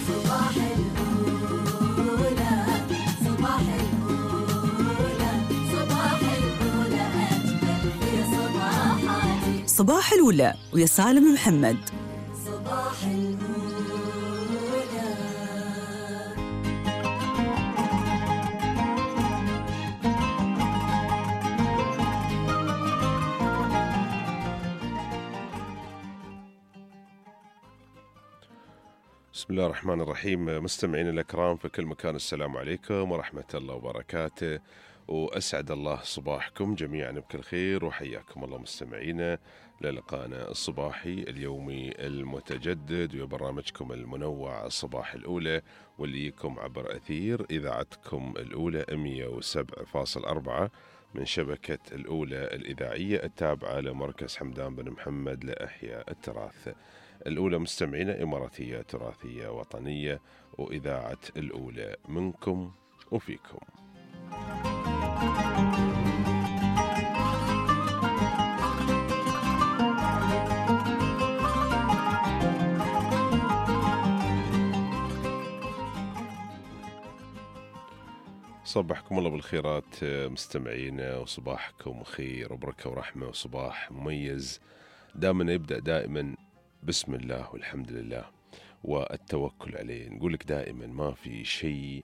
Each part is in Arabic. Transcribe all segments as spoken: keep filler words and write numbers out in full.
صباح الأولى، صباح الأولى، صباح الأولى أجمل في صباحاتي. صباح الأولى ويا سالم محمد. صباح الأولى. بسم الله الرحمن الرحيم. مستمعين الأكرام في كل مكان، السلام عليكم ورحمة الله وبركاته، وأسعد الله صباحكم جميعا بكل خير، وحياكم الله مستمعينا للقاءنا الصباحي اليومي المتجدد وبرنامجكم المنوع الصباح الأولى، واللي يكم عبر أثير إذاعتكم الأولى مئة وسبعة فاصلة أربعة من شبكة الأولى الإذاعية التابعة لمركز حمدان بن محمد لإحياء التراث. الأولى مستمعينا إماراتية تراثية وطنية، وإذاعة الأولى منكم وفيكم. صبحكم الله بالخيرات مستمعينا، وصباحكم خير وبركة ورحمة، وصباح مميز دائما يبدأ دائما بسم الله والحمد لله والتوكل عليه. نقول لك دائما ما في شيء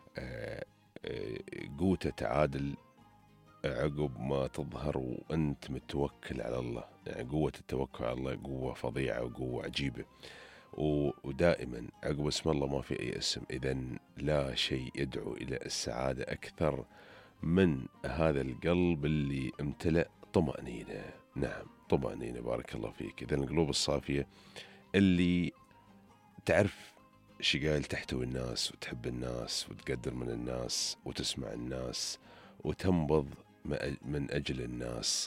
قوته تعادل عقب ما تظهر وأنت متوكل على الله. يعني قوة التوكل على الله قوة فظيعة وقوة عجيبة، ودائما عقب اسم الله ما في أي اسم. إذن لا شيء يدعو إلى السعادة أكثر من هذا القلب اللي امتلأ طمأنينة. نعم طمأنينة، بارك الله فيك. إذن القلوب الصافية اللي تعرف شقايل تحتوي الناس وتحب الناس وتقدر من الناس وتسمع الناس وتنبض من أجل الناس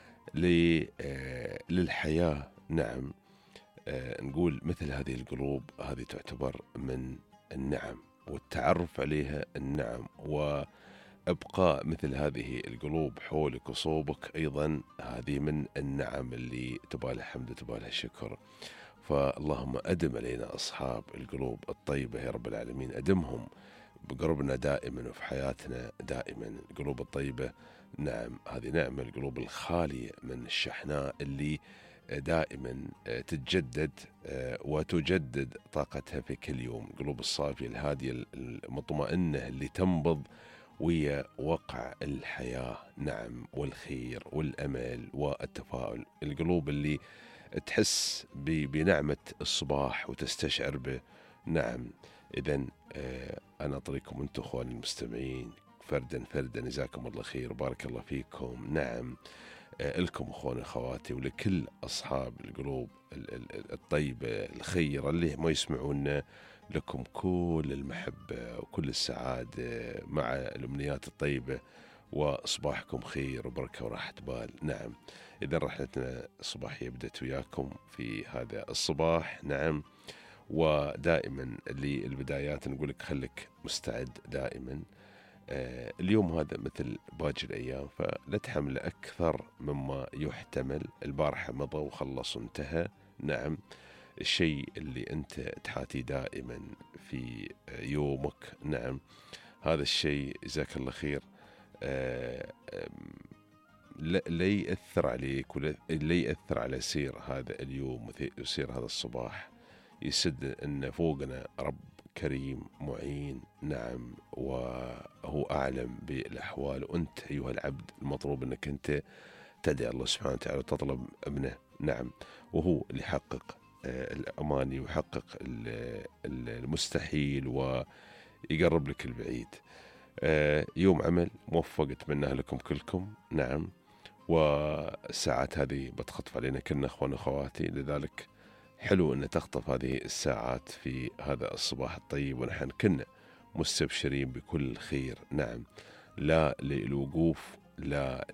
للحياة. نعم نقول مثل هذه القلوب هذه تعتبر من النعم، والتعرف عليها النعم، وإبقاء مثل هذه القلوب حولك وصوبك أيضا هذه من النعم اللي تبالها حمد وتبالها شكر. فاللهم أدم علينا أصحاب القلوب الطيبة يا رب العالمين، أدمهم بقربنا دائما وفي حياتنا دائما. القلوب الطيبة نعم هذه نعمة، القلوب الخالية من الشحناء اللي دائما تتجدد وتجدد طاقتها في كل يوم. القلوب الصافية الهادية المطمئنة اللي تنبض ويا وقع الحياة، نعم، والخير والأمل والتفاؤل. القلوب اللي تحس بنعمة الصباح وتستشعر به. نعم إذن أنا أطريكم أنتم أخواني المستمعين فردا فردا، جزاكم الله خير وبارك الله فيكم. نعم لكم أخواني أخواتي ولكل أصحاب القلوب الطيبة الخيرة اللي ما يسمعونا، لكم كل المحبة وكل السعادة مع الأمنيات الطيبة، وصباحكم خير وبركة وراحة بال. نعم إذا رحلتنا الصباحية بدأت وياكم في هذا الصباح. نعم ودائما للبدايات نقول لك خليك مستعد دائما. آه اليوم هذا مثل باقي الأيام فلا تحمل أكثر مما يحتمل. البارحة مضى وخلص وانتهى. نعم الشيء اللي أنت تحاتي دائما في يومك، نعم هذا الشيء جزاك الله خير آه لا يأثر عليك ولا يأثر على سير هذا اليوم وسير هذا الصباح. يسد أن فوقنا رب كريم معين، نعم، وهو أعلم بالأحوال، وأنت أيها العبد المطلوب أنك أنت تدعي الله سبحانه وتعالى وتطلب ابنه. نعم وهو اللي يحقق الأماني ويحقق المستحيل ويقرب لك البعيد. يوم عمل موفق أتمناه لكم كلكم. نعم والساعات هذه بتخطف علينا كلنا أخوان أخواتي، لذلك حلو أن تخطف هذه الساعات في هذا الصباح الطيب ونحن كنا مستبشرين بكل خير. نعم لا للوقوف، لا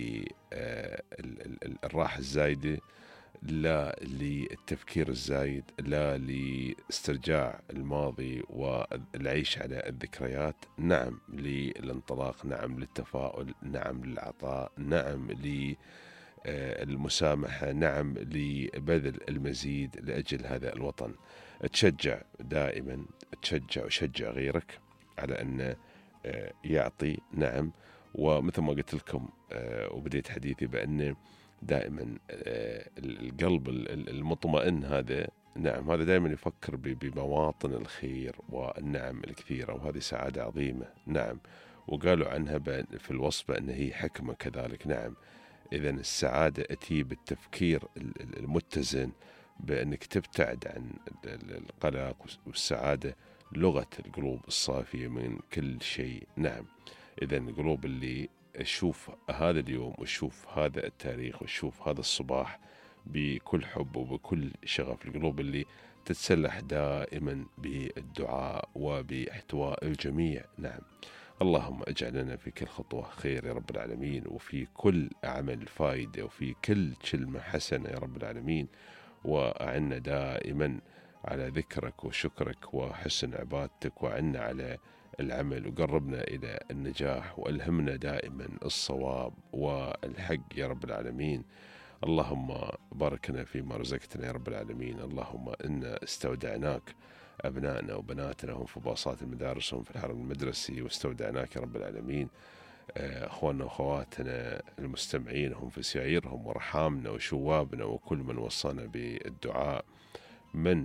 للراحة الزايدة، لا للتفكير الزايد، لا لاسترجاع الماضي والعيش على الذكريات. نعم للانطلاق، نعم للتفاؤل، نعم للعطاء، نعم آه، المسامحة، نعم لبذل المزيد لأجل هذا الوطن. تشجع دائما، تشجع وشجع غيرك على أن آه، يعطي، نعم. ومثل ما قلت لكم آه، وبديت حديثي بأن دائما آه، القلب المطمئن هذا، نعم، هذا دائما يفكر بمواطن الخير والنعم الكثيرة، وهذه سعادة عظيمة، نعم. وقالوا عنها في الوصف أن هي حكمة كذلك، نعم. إذا السعادة أتي بالتفكير المتزن، بأنك تبتعد عن القلق، والسعادة لغة القلوب الصافية من كل شيء، نعم. إذا القلوب اللي تشوف هذا اليوم وتشوف هذا التاريخ وتشوف هذا الصباح بكل حب وبكل شغف، القلوب اللي تتسلح دائما بالدعاء وباحتواء الجميع، نعم. اللهم اجعل لنا في كل خطوة خير يا رب العالمين، وفي كل عمل فائدة، وفي كل كلمة حسنة يا رب العالمين، وأعنا دائما على ذكرك وشكرك وحسن عبادتك، وأعنا على العمل، وقربنا إلى النجاح، وألهمنا دائما الصواب والحق يا رب العالمين. اللهم باركنا فيما رزقتنا يا رب العالمين. اللهم إنا استودعناك أبنائنا وبناتنا هم في باصات المدارس وهم في الحرم المدرسي، واستودعناك يا رب العالمين أخواننا وأخواتنا المستمعين هم في سيائرهم، وارحامنا وشوابنا وكل من وصانا بالدعاء من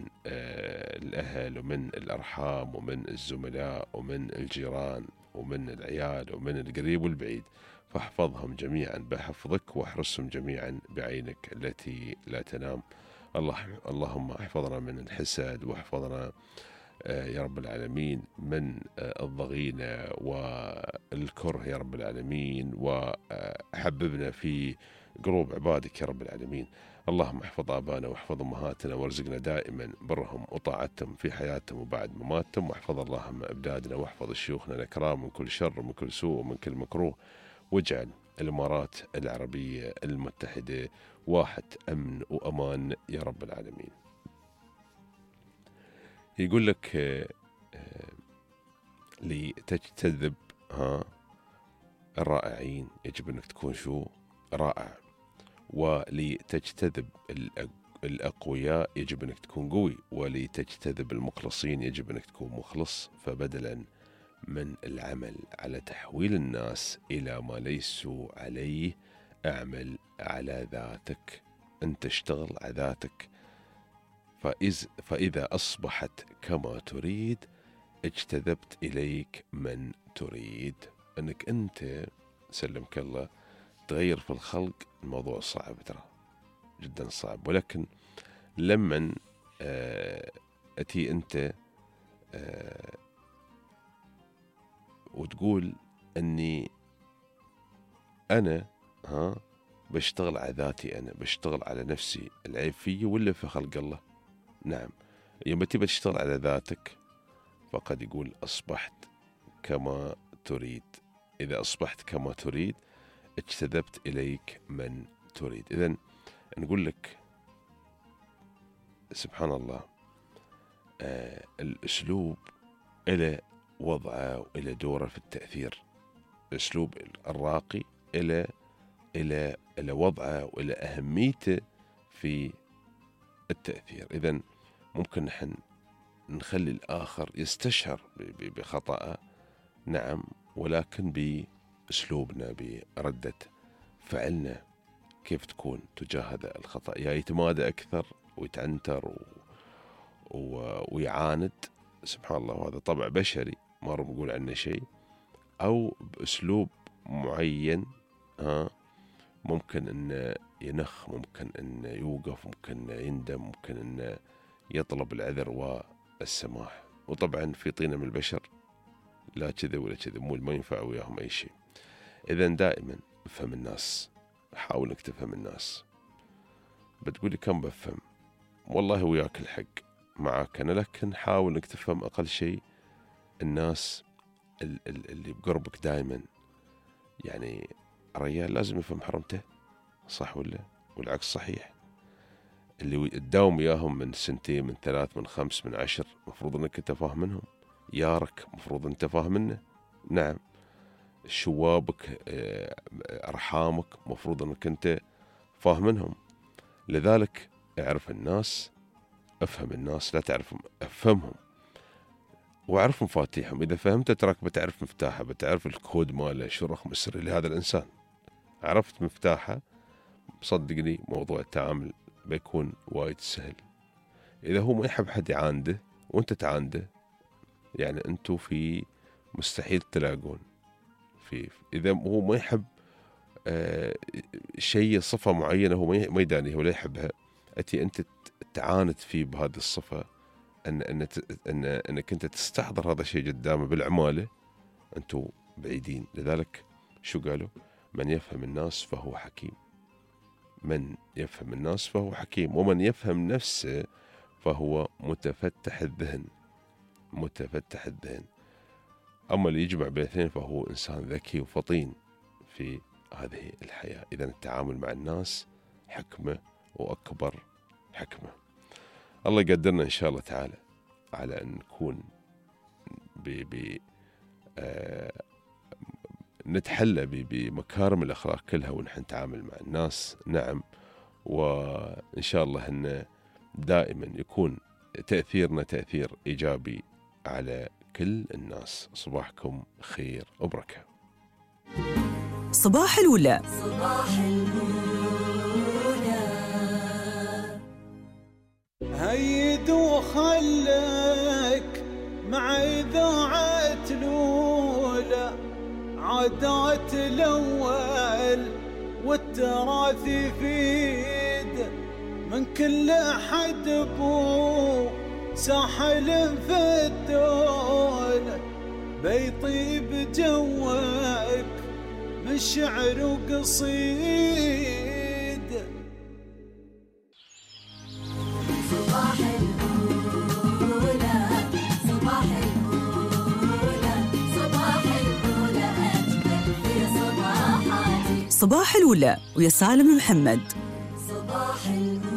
الأهل ومن الأرحام ومن الزملاء ومن الجيران ومن العيال ومن القريب والبعيد، فاحفظهم جميعا بحفظك، واحرسهم جميعا بعينك التي لا تنام. الله اللهم احفظنا من الحسد، واحفظنا يا رب العالمين من الضغينة والكره يا رب العالمين، وحببنا في قلوب عبادك يا رب العالمين. اللهم احفظ آبانا واحفظ أمهاتنا، وارزقنا دائما برهم وطاعتهم في حياتهم وبعد مماتهم، واحفظ اللهم أبدادنا واحفظ شيوخنا الأكرام من كل شر ومن كل سوء ومن كل مكروه، واجعل الإمارات العربية المتحدة واحد أمن وأمان يا رب العالمين. يقول لك لتجتذب ها الرائعين يجب أنك تكون شو رائع، ولتجتذب الأقوياء يجب أنك تكون قوي، ولتجتذب المخلصين يجب أنك تكون مخلص. فبدلا من العمل على تحويل الناس إلى ما ليسوا عليه، اعمل على ذاتك، أنت اشتغل على ذاتك. فإذ فإذا أصبحت كما تريد اجتذبت إليك من تريد. أنك أنت سلمك الله تغير في الخلق، الموضوع صعب ترى، جدا صعب. ولكن لمن أتي أنت وتقول أني أنا ها بشتغل على ذاتي، أنا بشتغل على نفسي، العيب فيه ولا في خلق الله؟ نعم. يوم تبى تشتغل على ذاتك فقد يقول أصبحت كما تريد. إذا أصبحت كما تريد اجتذبت إليك من تريد. إذن نقول لك سبحان الله، آه الأسلوب إلى وضعه وإلى دوره في التأثير. الأسلوب الراقي إلى إلى إلى وضعه وإلى أهميته في التأثير. إذن ممكن نحن نخلي الآخر يستشعر بخطأه، نعم، ولكن بأسلوبنا بردة فعلنا كيف تكون تجاه هذا الخطأ، يا يتمادى أكثر ويتعنتر و... و... ويعاند، سبحان الله، وهذا طبع بشري ما نقول عنه شيء، أو بأسلوب معين ها ممكن أن ينخ، ممكن أن يوقف، ممكن أن يندم، ممكن أن يطلب العذر والسماح. وطبعا في طينة من البشر لا كذا ولا كذا، مو ما ينفع وياهم أي شيء. إذن دائما افهم الناس، حاول انك تفهم الناس. بتقولي كم بفهم؟ والله وياك الحق معك أنا، لكن حاول انك تفهم أقل شيء الناس اللي بقربك دائما. يعني الرجال لازم يفهم حرمته، صح ولا؟ والعكس صحيح. اللي تداوم وياهم من سنتين من ثلاث من خمس من عشر مفروض انك انت فاهم منهم. يارك مفروض انت فاهم منه، نعم. شوابك أرحامك مفروض انك انت فاهمنهم. لذلك اعرف الناس، افهم الناس، لا تعرفهم افهمهم، واعرف مفاتيحهم. اذا فهمت تراك بتعرف مفتاحه، بتعرف الكود ماله، شو الرقم السري لهذا الانسان. عرفت مفتاحه صدقني موضوع التعامل بيكون وايد سهل. اذا هو ما يحب حد يعانده وانت تعانده، يعني انتو في مستحيل تلاقون في. اذا هو ما يحب آه شيء، صفة معينة هو ما يدانيها ولا يحبها، أتي أنت تعاند فيه بهذه الصفة، أن أن أن أنك أنت تستحضر هذا الشيء قدامه بالعمالة، أنتوا بعيدين. لذلك شو قالوا؟ من يفهم الناس فهو حكيم. من يفهم الناس فهو حكيم، ومن يفهم نفسه فهو متفتح الذهن. متفتح الذهن. أما اللي يجمع بين الاثنين فهو إنسان ذكي وفطين في هذه الحياة. إذا التعامل مع الناس حكمة، وأكبر حكمة. الله يقدرنا إن شاء الله تعالى على أن نكون ب ب آه نتحلى بمكارم الأخلاق كلها ونحن نتعامل مع الناس. نعم، وإن شاء الله أن دائما يكون تأثيرنا تأثير إيجابي على كل الناس. صباحكم خير وبركة. صباح الولا. صباح الأولى. هيد وخلك مع إذاعة الأولى، عادات الأول والتراث يفيد من كل حد بو ساحل في الدولة، بيطيب جوك من شعر وقصيد. صباح الأولى. صباح الأولى. صباح الأولى أجمل في صباحاتي. صباح الولا ويا سالم محمد. صباح الأولى.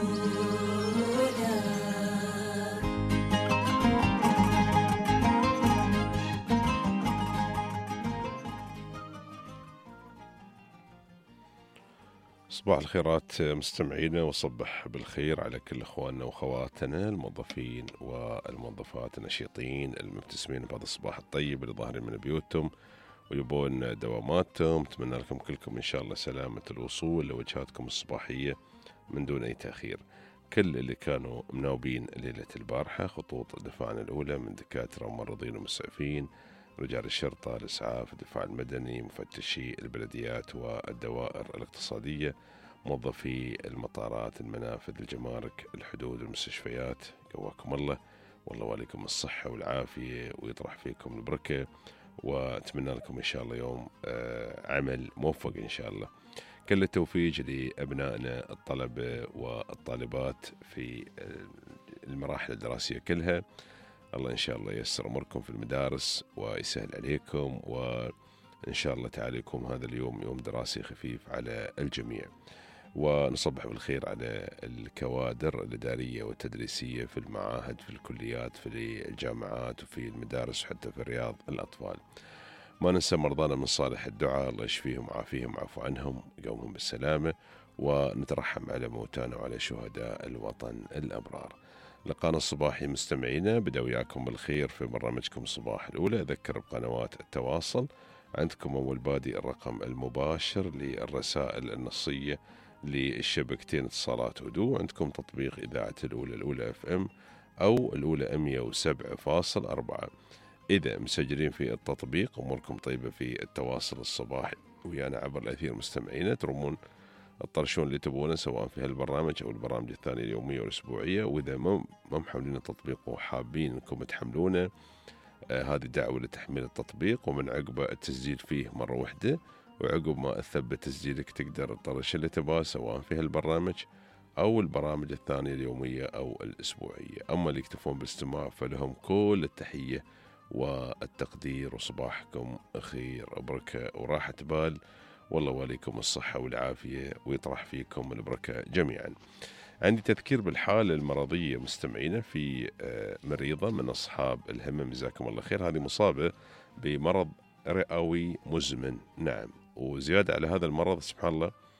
صباح الخيرات مستمعينا، وصبح بالخير على كل اخواننا واخواتنا الموظفين والموظفات النشيطين المبتسمين بهذا الصباح الطيب اللي ظاهرين من بيوتهم ويبون دواماتهم. اتمنى لكم كلكم ان شاء الله سلامة الوصول لوجهاتكم الصباحية من دون اي تأخير. كل اللي كانوا مناوبين ليلة البارحة، خطوط دفاعنا الاولى من دكاترة وممرضين ومسعفين، رجال الشرطة، الإسعاف، الدفاع المدني، مفتشي البلديات والدوائر الاقتصادية، موظفي المطارات، المنافذ، الجمارك، الحدود، المستشفيات، قواكم الله، والله وعليكم الصحة والعافية ويطرح فيكم البركة، وأتمنى لكم إن شاء الله يوم عمل موفق إن شاء الله. كل التوفيق لأبنائنا الطلبة والطالبات في المراحل الدراسية كلها. الله إن شاء الله ييسر أموركم في المدارس ويسهل عليكم، وإن شاء الله تعالى يكون هذا اليوم يوم دراسي خفيف على الجميع. ونصبح بالخير على الكوادر الإدارية والتدريسية في المعاهد، في الكليات، في الجامعات، وفي المدارس، حتى في رياض الأطفال. ما ننسى مرضانا من صالح الدعاء، الله يشفيهم وعافيهم وعفو عنهم يقومهم بالسلامة، ونترحم على موتانا وعلى شهداء الوطن الأبرار. لقانا الصباحي مستمعينا، بدأ وياكم بالخير في برنامجكم صباح الأولى. أذكر بقنوات التواصل، عندكم أول بادي الرقم المباشر للرسائل النصية للشبكتين اتصالات ودو، عندكم تطبيق إذاعة الأولى الأولى اف ام أو الأولى مية وسبعة فاصل أربعة. إذا مسجلين في التطبيق أموركم طيبة في التواصل الصباحي ويانا عبر الأثير مستمعينا، ترمون الطرشون اللي تبونه سواء في هالبرنامج أو البرامج الثانية اليومية والأسبوعية. وإذا ما محملين التطبيق وحابين أنكم تحملونه، آه هذه دعوة لتحميل التطبيق، ومن عقب التسجيل فيه مرة واحدة، وعقب ما أثبت تسجيلك تقدر الطرش اللي تباه سواء في هالبرنامج أو البرامج الثانية اليومية أو الأسبوعية. أما اللي يكتفون بالاستماع فلهم كل التحية والتقدير، وصباحكم خير وبركة وراحة بال، والله وعليكم الصحة والعافية ويطرح فيكم البركة جميعا. عندي تذكير بالحالة المرضية مستمعينا في مريضة من أصحاب الهمم جزاكم الله خير، هذه مصابة بمرض رئوي مزمن. نعم، وزيادة على هذا المرض سبحان الله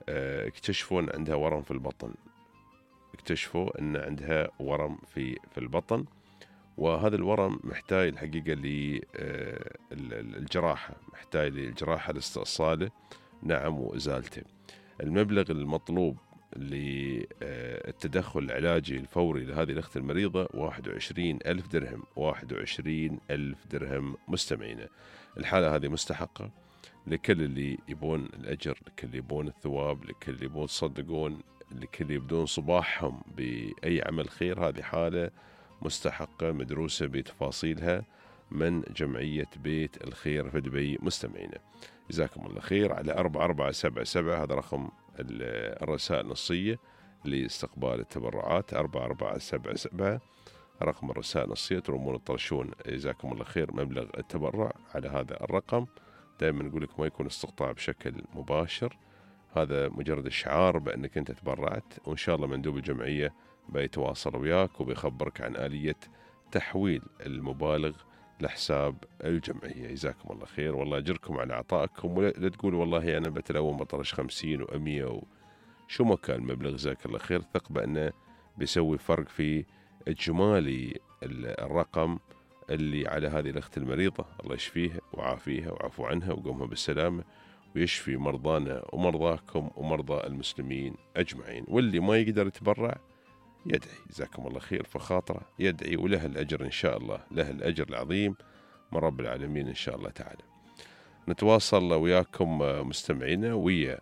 اكتشفوا أن عندها ورم في البطن، اكتشفوا أن عندها ورم في في البطن، وهذا الورم محتاج الحقيقة للجراحة، محتاج للجراحة لاستئصاله نعم وإزالته. المبلغ المطلوب للتدخل العلاجي الفوري لهذه الأخت المريضة واحد وعشرين ألف درهم، واحد وعشرين ألف درهم مستمعينا. الحالة هذه مستحقة لكل اللي يبون الأجر، لكل اللي يبون الثواب، لكل اللي يبون يصدقون، لكل اللي يبدون صباحهم بأي عمل خير. هذه حالة مستحقة مدروسة بتفاصيلها من جمعية بيت الخير في دبي مستمعينا. جزاكم الله خير. على أربعة أربعة سبعة سبعة هذا رقم الرسائل النصية لاستقبال التبرعات، أربعة أربعة سبعة سبعة رقم الرسائل النصية، ترمون الطرشون جزاكم الله خير مبلغ التبرع على هذا الرقم. دائما نقول لك ما يكون استقطاع بشكل مباشر، هذا مجرد الشعار بأنك أنت تبرعت، وإن شاء الله مندوب الجمعية بيتواصل وياك وبيخبرك عن آلية تحويل المبالغ لحساب الجمعية. جزاكم الله خير، والله أجركم على عطائكم، ولا تقول والله أنا بتلون بطرش خمسين وأمية وشو ما كان المبلغ. جزاك الله خير، ثق بأنه بيسوي فرق في إجمالي الرقم اللي على هذه الأخت المريضة. الله يشفيها وعافيها وعفو عنها وقومها بالسلامة، ويشفي مرضانا ومرضاكم ومرضى المسلمين أجمعين. واللي ما يقدر يتبرع يدعي، جزاكم الله خير، فخاطره يدعي وله الأجر إن شاء الله، له الأجر العظيم من رب العالمين إن شاء الله تعالى. نتواصل وياكم مستمعينا ويا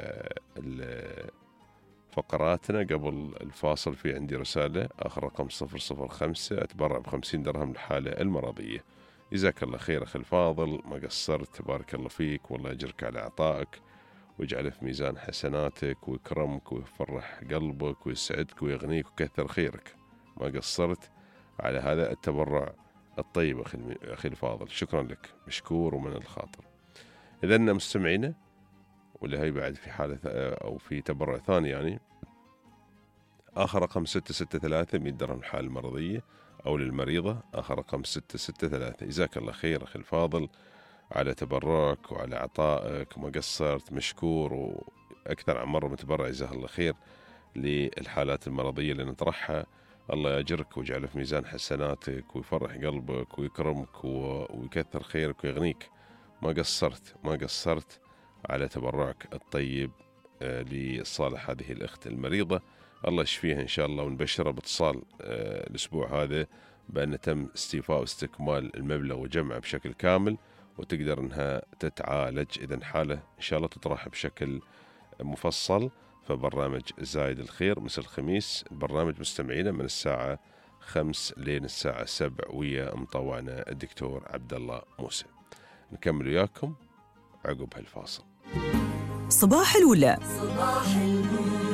فقراتنا. قبل الفاصل في عندي رسالة آخر رقم صفر صفر خمسة، أتبرع بخمسين درهم للحالة المرضية. جزاك الله خير أخي الفاضل، ما قصرت، تبارك الله فيك، والله يجرك على عطائك ويجعله في ميزان حسناتك ويكرمك ويفرح قلبك ويسعدك ويغنيك ويكثر خيرك. ما قصرت على هذا التبرع الطيب أخي الفاضل، شكرا لك، مشكور ومن الخاطر. إذن مستمعينا، ولا هي بعد في حالة أو في تبرع ثاني يعني آخر رقم ستة ستة ثلاثة، مئة درهم الحالة المرضية أو للمريضة، آخر رقم ستة ستة ثلاثة. جزاك الله خير أخي الفاضل على تبرعك وعلى عطائك، ما قصرت، مشكور، وأكثر عن مرة متبرع جزاه الله خير للحالات المرضية اللي نطرحها. الله يجرك ويجعله في ميزان حسناتك ويفرح قلبك ويكرمك ويكثر خيرك ويغنيك. ما قصرت ما قصرت على تبرعك الطيب لصالح هذه الأخت المريضة. الله يشفيها إن شاء الله، ونبشرها باتصال الأسبوع هذا بأن تم استيفاء واستكمال المبلغ وجمعه بشكل كامل، وتقدر أنها تتعالج. إذن حالة إن شاء الله تطرح بشكل مفصل فبرنامج زايد الخير مساء الخميس. البرنامج مستمعينا من الساعة خمس لين الساعة سبع ويا مطوعنا الدكتور عبد الله موسى. نكمل وياكم عقب هالفاصل. صباح الأولى. صباح الأولى.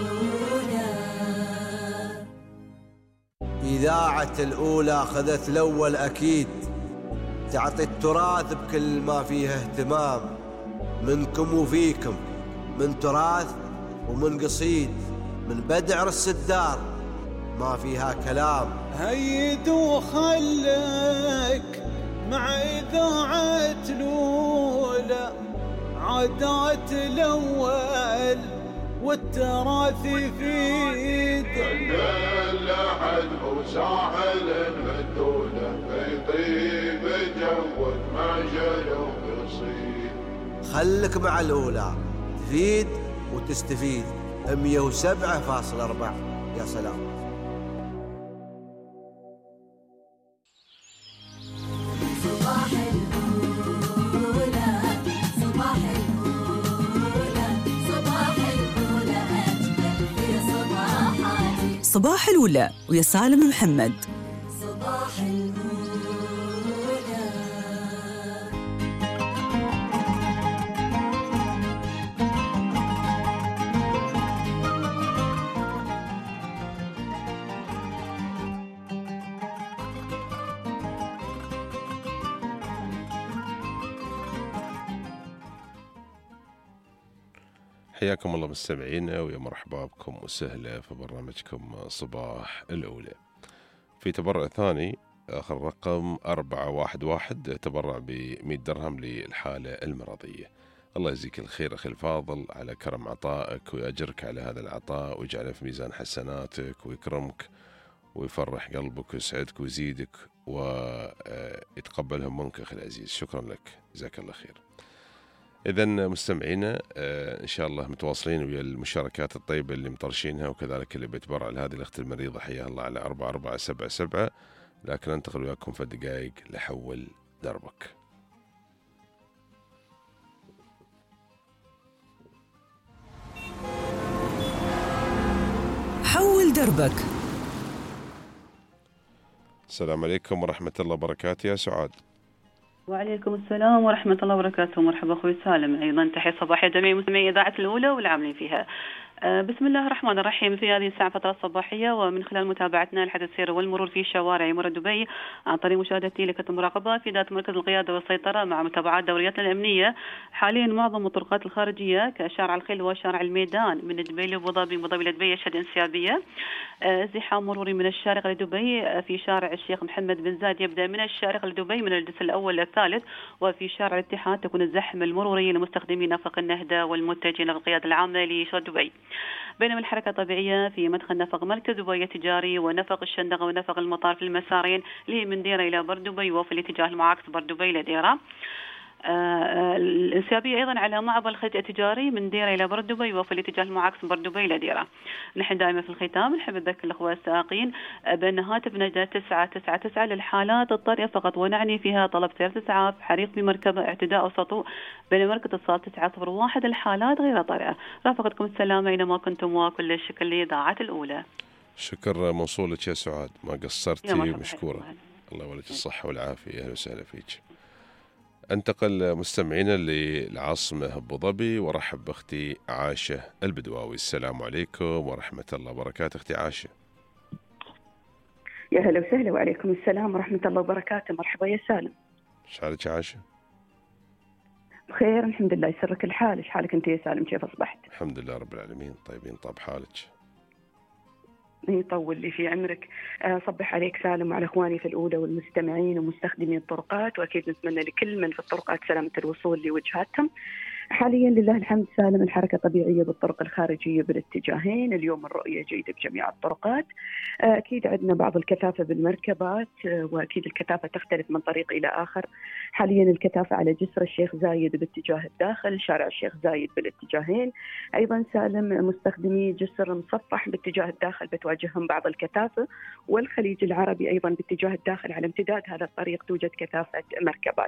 إذاعة الأولى أخذت الأول أكيد، تعطي التراث بكل ما فيها اهتمام، منكم وفيكم، من تراث ومن قصيد، من بدع السدار ما فيها كلام. هيد وخلك مع إذاعة الأولى، عادات الأول والتراث يفيد. كل أحد وساحل المدونة يطيب جود ما جلو بصيد. خلك مع الأولى تفيد وتستفيد. مية وسبعة فاصلة أربعة. يا سلام. صباح الأولى. صباح الأولى. صباح الأولى أجمل في صباحاتي. صباح الأولى ويا سالم محمد. صباح الأولى. حياكم الله مستمعينا ويا مرحبا بكم وسهلا في برنامجكم صباح الأولى. في تبرع ثاني آخر رقم أربعة واحد واحد، تبرع بمئة درهم للحالة المرضية، الله يجزيك الخير أخي الفاضل على كرم عطائك، ويأجرك على هذا العطاء ويجعله في ميزان حسناتك ويكرمك ويفرح قلبك ويسعدك ويزيدك ويتقبلها منك أخي العزيز. شكرا لك، جزاك الله خير. إذا مستمعينا إن شاء الله متواصلين ويا المشاركات الطيبة اللي مطرشينها، وكذلك اللي بيتبرع لهذه الأخت المريضة حياها الله على أربعة أربعة سبعة سبعة. لكن أنتقل وياكم في الدقائق لحول دربك. حول دربك. السلام عليكم ورحمة الله وبركاته يا سعاد. وعليكم السلام ورحمة الله وبركاته. مرحبا أخوي سالم، أيضا تحية صباحية جميع مستمعي إذاعة الأولى والعاملين فيها. بسم الله الرحمن الرحيم. في هذه الساعة فترة صباحية، ومن خلال متابعتنا لحدث السير والمرور في شوارع مر دبي عن طريق مشاهدتي لكتب المراقبة في ذات مركز القيادة والسيطرة مع متابعات دورياتنا الأمنية، حاليا معظم الطرقات الخارجية كشارع الخيل وشارع الميدان من دبي لأبو ظبي وأبو ظبي لدبي يشهد انسيابية. ازدحام مروري من الشارقة لدبي في شارع الشيخ محمد بن زايد يبدأ من الشارقة لدبي من الجسر الأول للثالث، وفي شارع الاتحاد تكون الزحمة المرورية لمستخدمي نفق النهدة والمتجهين للقيادة العامة لشرق دبي. بينما الحركة طبيعية في مدخل نفق مركز دبي التجاري ونفق الشندقة ونفق المطار في المسارين اللي هي من ديرة إلى بردبي، وفي الاتجاه المعاكس بردبي لديرة. آه الانسيابية أيضا على معبر الخليج التجاري من ديرة إلى بردبي، وفي الاتجاه المعاكس بردبي لديرة. نحن دائما في الختام نحب نذكر الأخوة السائقين بأن هاتف نجدة تسعة تسعة تسعة للحالات الطارئة فقط، ونعني فيها طلب سيارة إسعاف، حريق بمركبة، اعتداء أو سطو. بين مركز اتصال تسعة صفر واحد الحالات غير طارئة. رافقتكم السلامة أينما كنتم، وكل الشكر لإذاعة الأولى. شكر موصولك يا سعاد، ما قصرتي، مشكورة. الله يوليك الصحة والعافية. أهلا وسهلا فيك. انتقل مستمعينا للعاصمة أبو ظبي ورحب بأختي عاشة البدواوي. السلام عليكم ورحمة الله وبركاته أختي عاشة. يا هلا وسهلا. وعليكم السلام ورحمة الله وبركاته. مرحبا يا سالم. ايش حالك يا عاشة؟ بخير الحمد لله، يسرك الحال. ايش حالك انت يا سالم؟ كيف اصبحت؟ الحمد لله رب العالمين طيبين. طاب حالك؟ يطول لي في عمرك. صبح عليك سالم وعلى اخواني في الاولى والمستمعين ومستخدمي الطرقات، واكيد نتمنى لكل من في الطرقات سلامة الوصول لوجهاتهم. حاليا لله الحمد سالم الحركة طبيعية بالطرق الخارجية بالاتجاهين. اليوم الرؤية جيدة بجميع الطرقات. أكيد عندنا بعض الكثافة بالمركبات، وأكيد الكثافة تختلف من طريق إلى آخر. حاليا الكثافة على جسر الشيخ زايد باتجاه الداخل، شارع الشيخ زايد بالاتجاهين. أيضا سالم مستخدمي جسر مصفح باتجاه الداخل بتواجههم بعض الكثافة، والخليج العربي أيضا باتجاه الداخل على امتداد هذا الطريق توجد كثافة مركبات.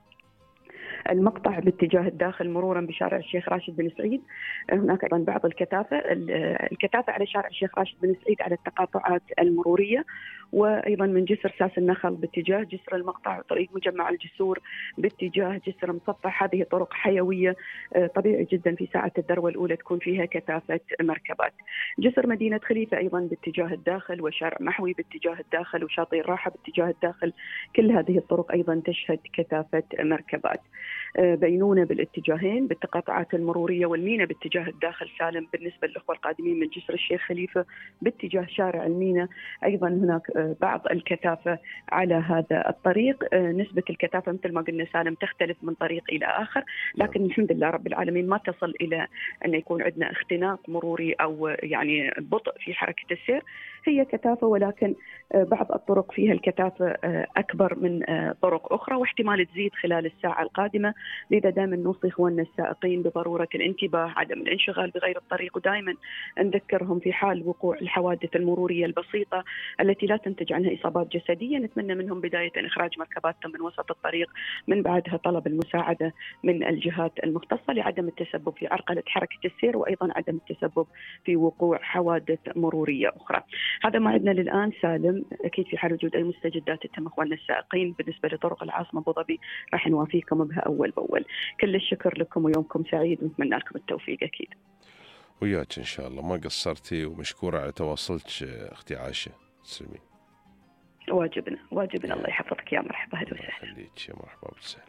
المقطع باتجاه الداخل مرورا بشارع الشيخ راشد بن سعيد هناك أيضا بعض الكثافة. الكثافة على شارع الشيخ راشد بن سعيد على التقاطعات المرورية، وأيضا من جسر ساس النخل باتجاه جسر المقطع وطريق مجمع الجسور باتجاه جسر مصفح. هذه طرق حيوية طبيعي جدا في ساعة الذروة الأولى تكون فيها كثافة مركبات. جسر مدينة خليفة أيضا باتجاه الداخل، وشارع محوي باتجاه الداخل، وشاطئ الراحة باتجاه الداخل. كل هذه الطرق أيضا تشهد كثافة مركبات. بينونة بالاتجاهين بالتقاطعات المرورية، والمينا باتجاه الداخل سالم. بالنسبة للأخوة القادمين من جسر الشيخ خليفة باتجاه شارع المينا أيضا هناك بعض الكثافة على هذا الطريق. نسبة الكثافة مثل ما قلنا سالم تختلف من طريق إلى آخر، لكن الحمد لله رب العالمين ما تصل إلى أن يكون عندنا اختناق مروري أو يعني بطء في حركة السير. هي كثافة، ولكن بعض الطرق فيها الكثافة أكبر من طرق أخرى، واحتمال تزيد خلال الساعة القادمة. لذا دائما نوصي إخواننا السائقين بضرورة الانتباه، عدم الانشغال بغير الطريق، ودائما نذكرهم في حال وقوع الحوادث المرورية البسيطة التي لا تنتج عنها إصابات جسدية نتمنى منهم بداية إخراج مركباتهم من وسط الطريق، من بعدها طلب المساعدة من الجهات المختصة لعدم التسبب في عرقلة حركة السير، وأيضا عدم التسبب في وقوع حوادث مرورية أخرى. هذا ما عندنا للآن سالم. أكيد في حال وجود أي مستجدات تتم إخواننا السائقين بالنسبة لطرق العاصمة أبو ظبي راح نوافيكم بها أول بأول. كل الشكر لكم ويومكم سعيد، ونتمنى لكم التوفيق أكيد. وياك إن شاء الله، ما قصرتي، ومشكورة على تواصلك أختي عاشة. تسلمي. واجبنا واجبنا. الله يحفظك. يا مرحبا. هلا وسهلا. خليك يا مرحبا بالسهل.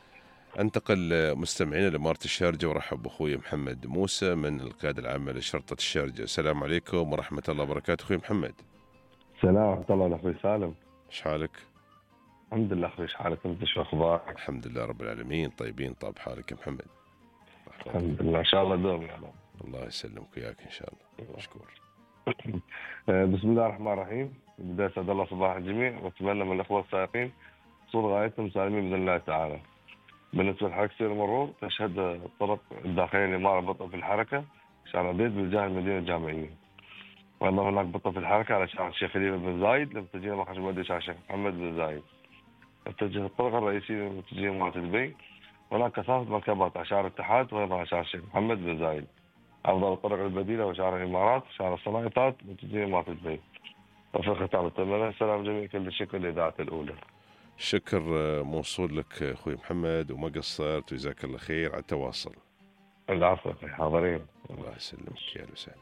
انتقل مستمعينا لإمارة الشارجة ورحب بأخوي محمد موسى من القيادة العامة لشرطة الشارجة. السلام عليكم ورحمة الله وبركاته أخوي محمد. السلام ورحمة الله. أخوي سالم، إيش حالك؟ الحمد لله. أخوي إيش حالك أنت؟ شو أخبارك؟ الحمد لله رب العالمين طيبين. طاب حالك يا محمد؟ الحمد لله، ان شاء الله دوم يا رب. الله يسلمك وياك ان شاء الله. مشكور. بسم الله الرحمن الرحيم. بداية سعد الله صباح الجميع، واتمنى من الاخوه السائقين وصول غايتهم سالمين باذن الله تعالى. بالنسبه لحركه سير المرور، تشهد الطرق الداخليه الاماره بطء في الحركه شارع بيت باتجاه المدينه الجامعيه. وايضا هناك بطء في الحركه على شارع الشيخ خليفه بن زايد لمتجهين مخرج المؤدي شارع الشيخ محمد بن زايد. تتجه الطرق الرئيسيه لمتجهين مدينه دبي. هناك كثافه مركبات على شارع الاتحاد وايضا على شارع الشيخ محمد بن زايد. افضل الطرق البديله وشارع الامارات شارع الصنايطات متجهين مدينه دبي. وفي الختام اتمنى السلام جميع، كل الشكر للاذاعه الاولى. الشكر موصول لك اخوي محمد، وما قصرت، وجزاك الله خير على التواصل. العفو اخي، حاضرين. الله يسلمك، يا اهلا وسهلا.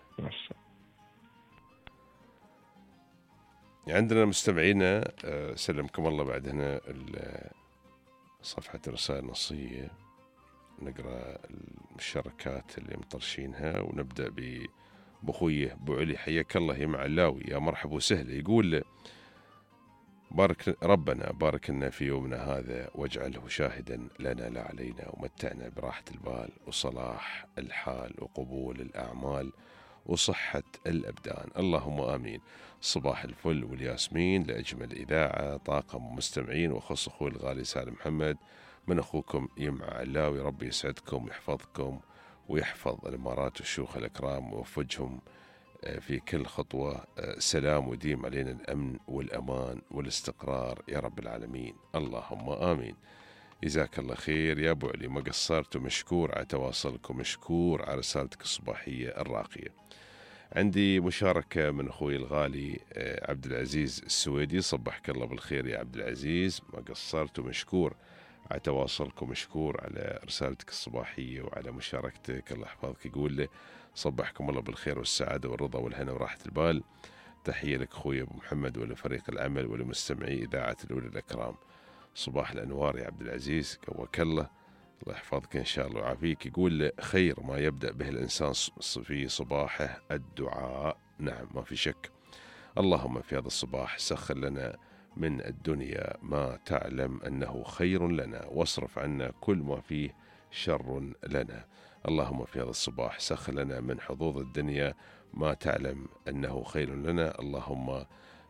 عندنا مستمعينا سلمكم الله بعد هنا صفحة رسائل نصية، نقرأ المشاركات اللي مطرشينها، ونبدأ بأخويه أبو علي، حياك الله يا معلاوي، يا مرحبا وسهلا. يقول بارك ربنا بارك لنا في يومنا هذا واجعله شاهدا لنا لا علينا، ومتعنا براحة البال وصلاح الحال وقبول الأعمال وصحة الأبدان، اللهم آمين. صباح الفل والياسمين لأجمل إذاعة، طاقم مستمعين، وخص أخوي الغالي سالم محمد من أخوكم يمع علاوي. ربي يسعدكم ويحفظكم ويحفظ الإمارات والشيوخ الأكرام ويوفقهم في كل خطوة. سلام وديم علينا الأمن والأمان والاستقرار يا رب العالمين، اللهم آمين. جزاك الله خير يا أبو علي، ما قصرت، ومشكور على تواصلك ومشكور على رسالتك الصباحية الراقية. عندي مشاركة من أخوي الغالي عبد العزيز السويدي، صبحك الله بالخير يا عبد العزيز، ما قصرت، ومشكور على تواصلك ومشكور على رسالتك الصباحية وعلى مشاركتك، الله يحفظك. يقول لي صبحكم الله بالخير والسعادة والرضا والهنا وراحة البال. تحية لك أخوي أبو محمد ولفريق العمل ولمستمعي إذاعة الأولى الأكرام. صباح الأنوار يا عبد العزيز، قواك الله، الله يحفظك إن شاء الله ويعافيك. يقول خير ما يبدأ به الإنسان في صباحه الدعاء. نعم ما في شك. اللهم في هذا الصباح سخر لنا من الدنيا ما تعلم أنه خير لنا، واصرف عنا كل ما فيه شر لنا. اللهم في هذا الصباح سخر لنا من حظوظ الدنيا ما تعلم أنه خير لنا. اللهم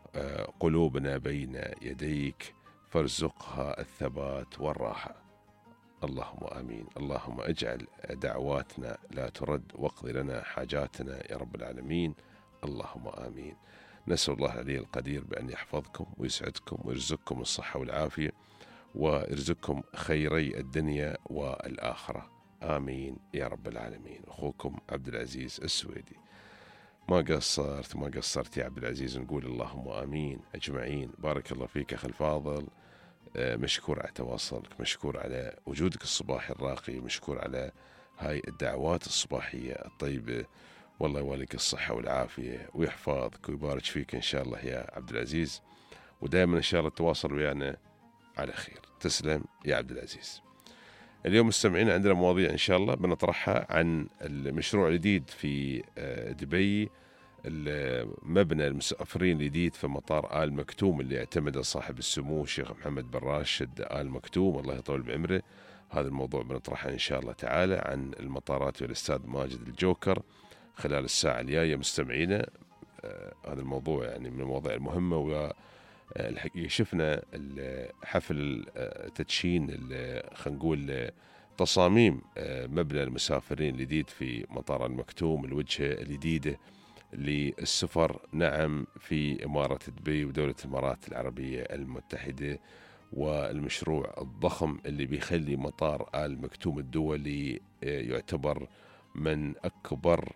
قلوبنا بين يديك فارزقها الثبات والراحة، اللهم آمين. اللهم اجعل دعواتنا لا ترد، واقض لنا حاجاتنا يا رب العالمين، اللهم آمين. نسأل الله العلي القدير بأن يحفظكم ويسعدكم ويرزقكم الصحة والعافية، ويرزقكم خيري الدنيا والآخرة، آمين يا رب العالمين. أخوكم عبد العزيز السويدي. ما قصرت ما قصرت يا عبد العزيز، نقول اللهم آمين أجمعين. بارك الله فيك أخي الفاضل، مشكور على تواصلك، مشكور على وجودك الصباحي الراقي، مشكور على هاي الدعوات الصباحية الطيبة. والله يواليك الصحة والعافية ويحفظك ويبارك فيك إن شاء الله يا عبد العزيز، ودائما إن شاء الله التواصل ويانا على خير. تسلم يا عبد العزيز. اليوم مستمعين عندنا مواضيع إن شاء الله بنطرحها عن المشروع الجديد في دبي، المبنى المسافرين الجديد في مطار آل مكتوم اللي اعتمده صاحب السمو الشيخ محمد بن راشد آل مكتوم، الله يطول بعمره. هذا الموضوع بنطرحه إن شاء الله تعالى عن المطارات والأستاذ ماجد الجوكر خلال الساعة الجاية مستمعينا. آه هذا الموضوع يعني من المواضيع المهمة، والحقيقة شفنا حفل تدشين خلينا نقول تصاميم مبنى المسافرين الجديد في مطار المكتوم، الوجهة الجديدة للسفر نعم في إمارة دبي ودولة الإمارات العربية المتحدة، والمشروع الضخم اللي بيخلي مطار آل مكتوم الدولي يعتبر من أكبر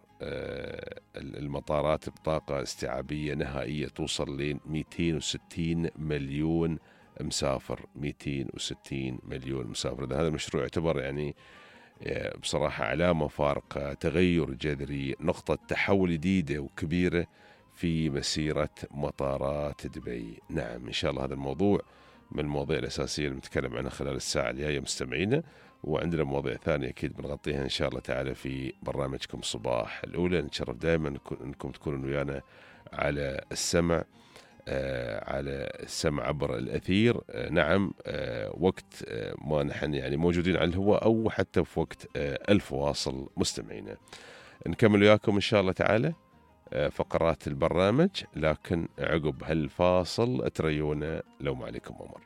المطارات بطاقة استيعابية نهائية توصل ل مئتين وستين مليون مسافر. مئتين وستين مليون مسافر. هذا المشروع يعتبر يعني بصراحة علامة فارقة، تغير جذري، نقطة تحول جديدة وكبيرة في مسيرة مطارات دبي. نعم إن شاء الله هذا الموضوع من المواضيع الأساسية اللي بنتكلم عنها خلال الساعة الجاية مستمعينا، وعندنا مواضيع ثانية أكيد بنغطيها إن شاء الله تعالى في برنامجكم صباح الأولى. نتشرف دائما أنكم تكونوا ويانا على السمع. آه، على السمع عبر الأثير. آه، نعم، آه، وقت آه، ما نحن يعني موجودين على الهواء أو حتى في وقت آه، الفواصل مستمعينا. نكمل وياكم إن شاء الله تعالى آه، فقرات البرنامج، لكن عقب هالفاصل تريونا لو ما عليكم أمر.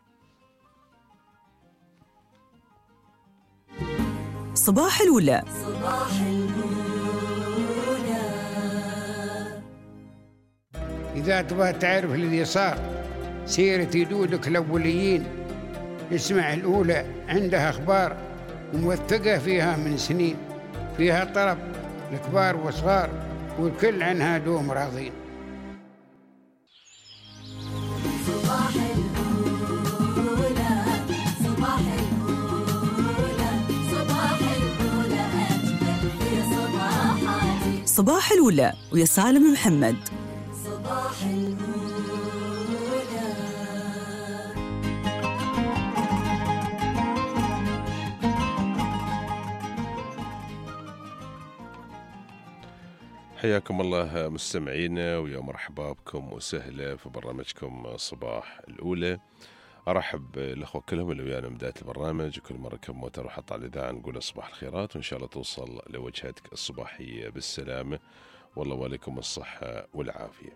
صباح الولاء. صباح الأولى. إذا تبغى تعرف الذي صار سيرة يدودك الأوليين، اسمع الأولى، عندها أخبار موثقة فيها من سنين، فيها طرب الكبار والصغار والكل عنها دوم راضين. صباح الأولى. صباح الأولى. صباح الأولى أجمل في صباحاتي. صباح الولاء ويا سالم محمد. صباح الأولى. حياكم الله مستمعينا، ويا مرحبا بكم وسهلا في برنامجكم صباح الأولى. أرحب الأخوة كلهم اللي ويانا من بداية البرنامج، وكل مرة كم موتر وحط على الإذاعة نقول صباح الخيرات، وإن شاء الله توصل لوجهتك الصباحية بالسلامة، والله وعليكم الصحة والعافية.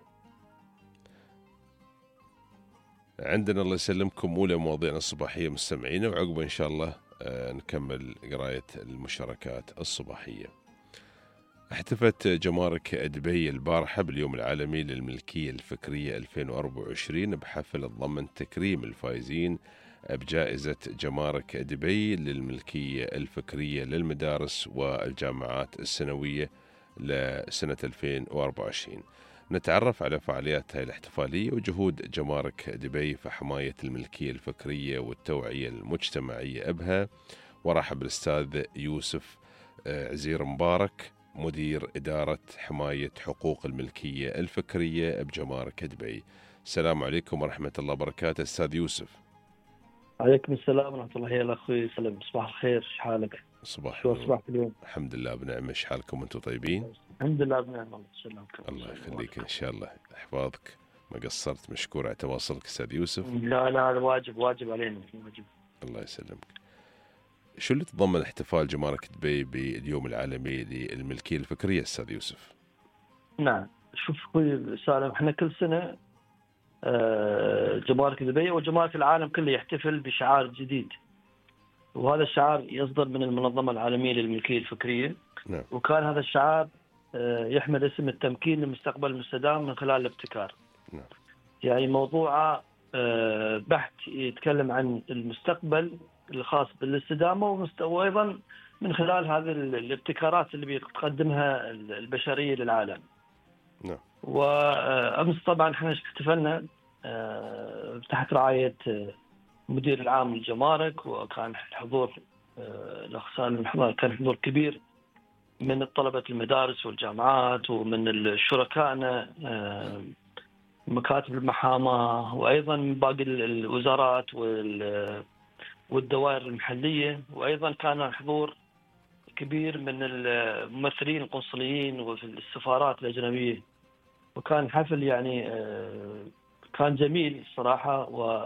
عندنا الله يسلمكم أولى مواضيعنا الصباحية مستمعينا، وعقبه إن شاء الله آه، نكمل قراية المشاركات الصباحية. احتفت جمارك دبي البارحة باليوم العالمي للملكية الفكرية ألفين وأربعة وعشرين بحفل ضمن تكريم الفائزين بجائزة جمارك دبي للملكية الفكرية للمدارس والجامعات السنوية لسنة ألفين وأربعة وعشرين. نتعرف على فعاليات هاي الاحتفالية وجهود جمارك دبي في حماية الملكية الفكرية والتوعية المجتمعية بها، ورحب الأستاذ يوسف عزير مبارك مدير إدارة حماية حقوق الملكية الفكرية بجمارك دبي. السلام عليكم ورحمة الله وبركاته أستاذ يوسف. عليكم السلام ورحمة الله. يا أخوي سلام، صباح الخير، شو حالك؟ صباح شو أصبحت اليوم؟ الحمد لله بنعمة، ايش حالكم أنتم طيبين؟ الحمد لله بنعم، الله يسلمك. الله يخليك إن شاء الله يحفظك، ما قصرت، مشكور على تواصلك أستاذ يوسف. لا لا هذا واجب، واجب علينا، واجب. الله يسلمك. شو اللي تضمن احتفال جمارك دبي باليوم العالمي للملكية الفكرية أستاذ يوسف؟ نعم، شوف أخوي سالم، احنا كل سنة جمارك دبي وجمارك العالم كله يحتفل بشعار جديد، وهذا الشعار يصدر من المنظمة العالمية للملكية الفكرية. نعم. وكان هذا الشعار يحمل اسم التمكين للمستقبل المستدام من خلال الابتكار. نعم. يعني موضوع بحث يتكلم عن المستقبل الخاص بالاستدامة، وأيضا من خلال هذه الابتكارات اللي بتقدمها البشرية للعالم. نعم. وأمس طبعا احنا احتفلنا تحت رعاية مدير العام للجمارك، وكان الحضور الأخ سالم، كان حضور كبير من طلبة المدارس والجامعات ومن الشركائنا مكاتب المحاماة، وأيضا من باقي الوزارات والدوائر المحلية، وأيضا كان حضور كبير من الممثلين القنصليين وفي السفارات الأجنبية. وكان حفل يعني كان جميل الصراحة، و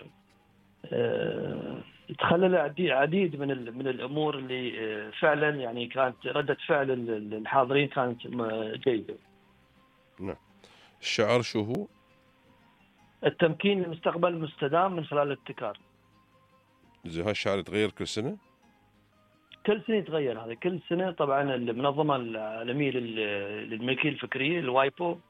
تخلل عديد من من الأمور اللي فعلا يعني كانت ردة فعل الحاضرين كانت جيدة. نعم. الشعار شو هو؟ التمكين للمستقبل المستدام من خلال الابتكار. زي هالشعار يتغير كل سنة؟ كل سنة يتغير هذا، كل سنة طبعا المنظمة العالمية للملكية الفكرية الوايبو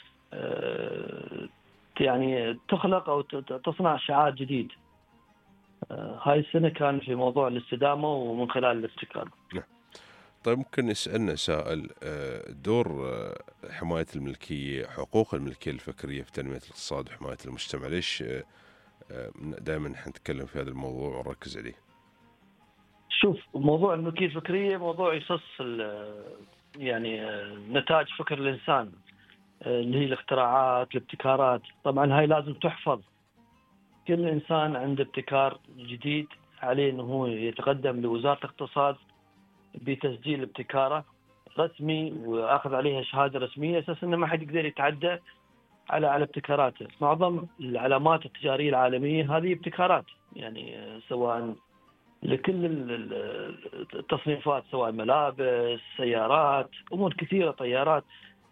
يعني تخلق أو تصنع شعار جديد. هاي السنة كان في موضوع الاستدامة ومن خلال الابتكار. نعم. طيب ممكن يسألنا سائل دور حماية الملكية، حقوق الملكية الفكرية في تنمية الاقتصاد وحماية المجتمع، ليش دائما نتكلم في هذا الموضوع ونركز عليه؟ شوف، موضوع الملكية الفكرية موضوع يخص يعني نتاج فكر الإنسان اللي هي الاختراعات الابتكارات. طبعا هاي لازم تحفظ، كل إنسان عنده ابتكار جديد عليه أنه هو يتقدم لوزارة الاقتصاد بتسجيل ابتكاره رسمي وأخذ عليها شهادة رسمية، أساس أنه ما حد يقدر يتعدى على على ابتكاراته. معظم العلامات التجاريه العالميه هذه ابتكارات، يعني سواء لكل التصنيفات، سواء ملابس، سيارات، امور كثيره، طيارات.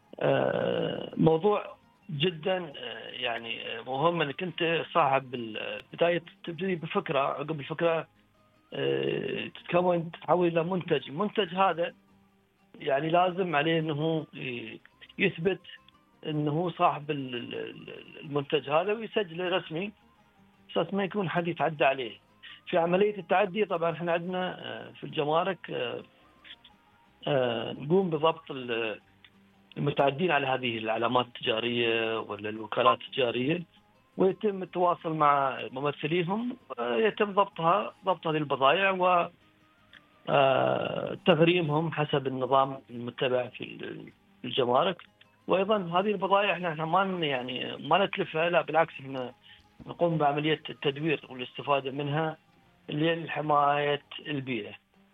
موضوع جدا يعني مهم انك انت صاحب البدايه تبتدي بفكره، عقب الفكره تتكون تتحول الى منتج. المنتج هذا يعني لازم عليه انه يثبت انه صاحب المنتج هذا ويسجله رسمي، اساس ما يكون حد يتعدى عليه. في عمليه التعدي طبعا احنا عندنا في الجمارك نقوم بضبط المتعدين على هذه العلامات التجاريه ولا الوكالات التجاريه، ويتم التواصل مع ممثليهم، يتم ضبطها ضبط هذه البضائع و تغريمهم حسب النظام المتبع في الجمارك. وايضا هذه البضائع احنا ما يعني ما نتلفها، لا بالعكس احنا نقوم بعمليه التدوير والاستفاده منها لحمايه البيئه.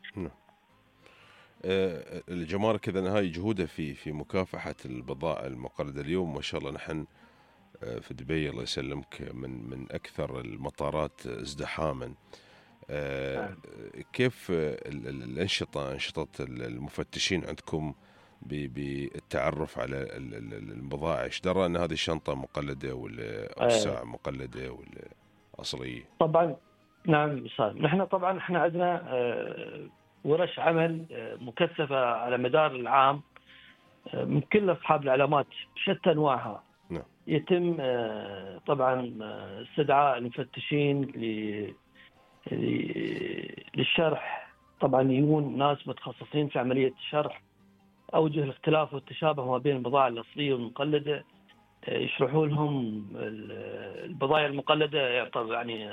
الجمارك اذا هاي جهودها في في مكافحه البضائع المقلده. اليوم ما شاء الله نحن في دبي الله يسلمك من من اكثر المطارات ازدحاما. كيف الانشطه انشطه المفتشين عندكم بالتعرف على البضائع؟ ايش درى ان هذه الشنطه مقلده ولا الساعه مقلده ولا اصليه؟ طبعا نعم صار. نحن طبعا احنا عندنا ورش عمل مكثفه على مدار العام من كل اصحاب العلامات بشتى انواعها. نعم. يتم طبعا استدعاء المفتشين للشرح. طبعا يجون ناس متخصصين في عمليه شرح اوجه الاختلاف والتشابه ما بين البضائع الاصليه والمقلده، يشرحوا لهم البضائع المقلده يعني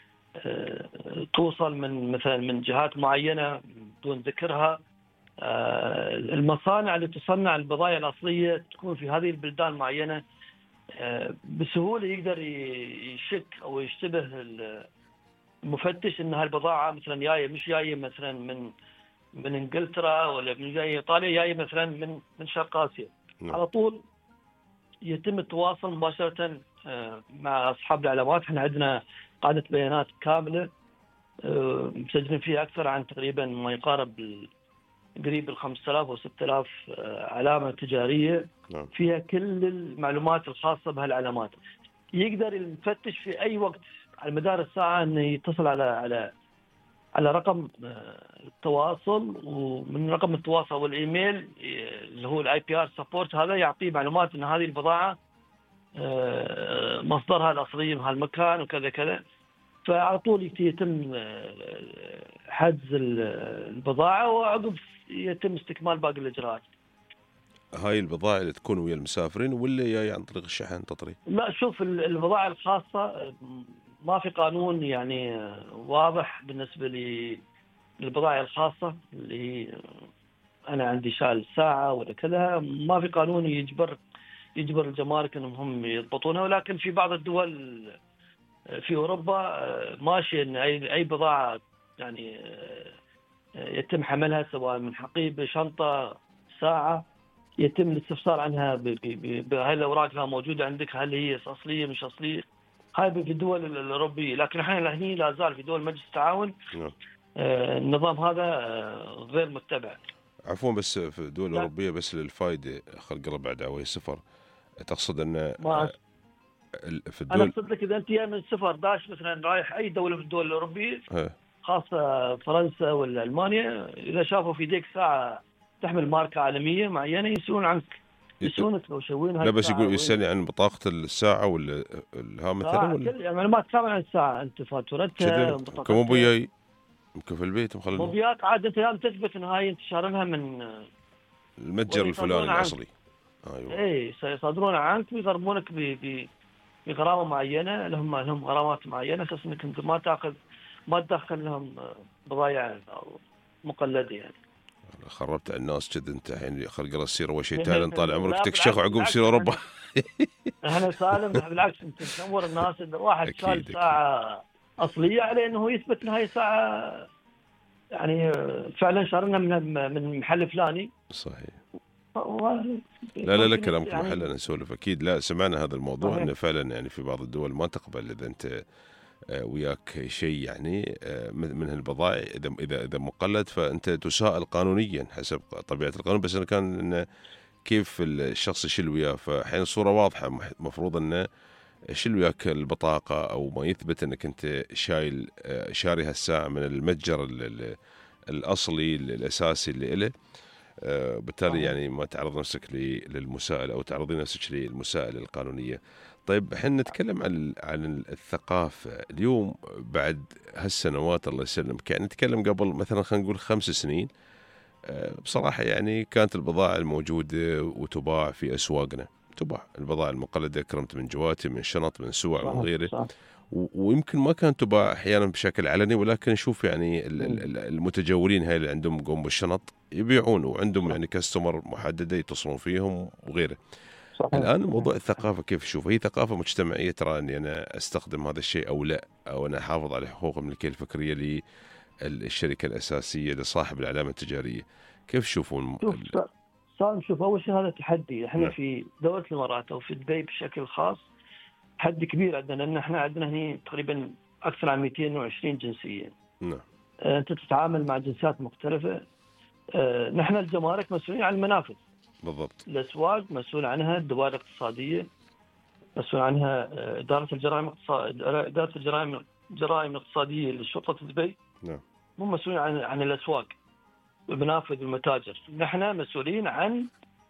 توصل من مثلا من جهات معينه بدون ذكرها. المصانع اللي تصنع البضائع الاصليه تكون في هذه البلدان معينه، بسهوله يقدر يشك او يشتبه المفتش ان هالبضاعه مثلا جايه مش جايه مثلا من من انجلترا ولا من جايه ايطاليا، جايه مثلا من من شرق اسيا. نعم. على طول يتم التواصل مباشره مع اصحاب العلامات. احنا عندنا قاعده بيانات كامله مسجلين فيها اكثر عن تقريبا ما يقارب قريب ال خمسة آلاف و ستة آلاف علامه تجاريه. نعم. فيها كل المعلومات الخاصه بهالعلامات. يقدر المفتش في اي وقت على مدار الساعه انه يتصل على على على رقم التواصل، ومن رقم التواصل والايميل اللي هو الاي بي ار سبورت هذا يعطيه معلومات ان هذه البضاعه مصدرها الاصلي من هالمكان وكذا كذا. فعلى طول يتم حجز البضاعه وعقب يتم استكمال باقي الاجراءات. هاي البضائع اللي تكون ويا المسافرين ولا جاي عن طريق الشحن تطري؟ لا شوف البضائع الخاصه ما في قانون يعني واضح بالنسبه للبضائع الخاصه اللي هي انا عندي شال ساعه ولا كذا، ما في قانون يجبر يجبر الجمارك انهم هم يضبطونها. ولكن في بعض الدول في اوروبا ماشي ان اي اي بضاعه يعني يتم حملها سواء من حقيبه شنطه ساعه يتم الاستفسار عنها بهاي الاوراق اللي موجوده عندك، هل هي اصليه مش اصليه. هاي في الدول الاوروبيه، لكن احنا هنا لا زال في دول مجلس التعاون النظام هذا غير متبع. عفوا بس في الدول الاوروبيه بس للفائده خلق ربع دعوه صفر، تقصد ان في الدول انا اقصد لك اذا انت من صفر داش مثلا رايح اي دوله من الدول الاوروبيه ها. خاصه فرنسا ولا المانيا، اذا شافوا في يديك ساعه تحمل ماركه عالميه معينه يسالون عنك يسالونك لو شوين هاي. لا بس يقول يسالني عن بطاقه الساعه ولا ها مثلا آه ولا يعني معلومات كامله عن الساعه، انت فاتورتها كم بوياي يمكن في البيت مخلين موبيات عاد انت لازم تثبت ان هاي انت شارنها من المتجر الفلاني الاصلي. ايوه اي سيصادرون عنك ويغرمونك ب بغرامه معينه، لهم لهم غرامات معينه اساس انك انت ما تاخذ ما تدخل لهم بضايع مقلده يعني. خربت على الناس جد انت الحين خلق السيره وشيتان طال عمرك تكشخ عقب سير اوروبا. احنا سالم بالعكس انت تصور الناس ان واحد شال ساعه اصليه عليه انه يثبت ان هاي ساعه يعني فعلا شارنا من من محل فلاني. صحيح. لا لا لا كلامك يعني محل أنا نسولف أكيد. لا سمعنا هذا الموضوع صحيح. أنه فعلا يعني في بعض الدول ما تقبل إذا أنت آه، وياك شيء يعني آه، من من هالبضائع، إذا إذا إذا مقلد فأنت تساءل قانونيا حسب طبيعة القانون. بس أنا كان إنه كيف الشخص يشيل وياه، فحين الصورة واضحة، مفروض أنه شيل وياك البطاقة أو ما يثبت أنك أنت شايل آه، شاري هالساعة من المتجر ال- ال- الأصلي الأساسي اللي إله. آه، بالتالي صحيح. يعني ما تعرض نفسك ل- للمساءلة أو تعرضين نفسك للمساءلة القانونية. طيب احنا نتكلم عن عن الثقافة اليوم بعد هالسنوات الله يسلمك. يعني نتكلم قبل مثلا خلينا نقول خمس سنين آه، بصراحة يعني كانت البضائع الموجودة وتباع في أسواقنا، تباع البضائع المقلدة، كرمت من جواتي، من شنط، من سوع، من صح غيره. صح. و- ويمكن ما كانت تباع أحيانا بشكل علني، ولكن نشوف يعني ال- ال- ال- المتجولين هاي اللي عندهم قوم بالشنط يبيعون، وعندهم صح. يعني كاستمر محددة يتصلون فيهم وغيره. صحيح. الآن صحيح. موضوع الثقافة كيف تشوف؟ هي ثقافة مجتمعية ترى أني أنا أستخدم هذا الشيء أو لا، أو أنا أحافظ على حقوق الملكية الفكرية للشركة الأساسية لصاحب العلامة التجارية. كيف تشوفون شوف ال- سالم، شوف اول شيء هذا تحدي. احنا نعم. في دوله الامارات او في دبي بشكل خاص تحدي كبير عندنا، لان احنا عندنا هنا تقريبا اكثر عن مئتين وعشرين جنسيه. نعم آه، انت تتعامل مع جنسيات مختلفه. آه، نحن الجمارك مسؤولين عن المنافذ، بالضبط. الاسواق مسؤول عنها الدوائر الاقتصاديه، مسؤول عنها آه، اداره الجرائم الاقتصاد- اداره الجرائم الجرائم الاقتصاديه لشرطه دبي. نعم مو مسؤولين عن عن الاسواق والمنافذ والمتاجر. نحن مسؤولين عن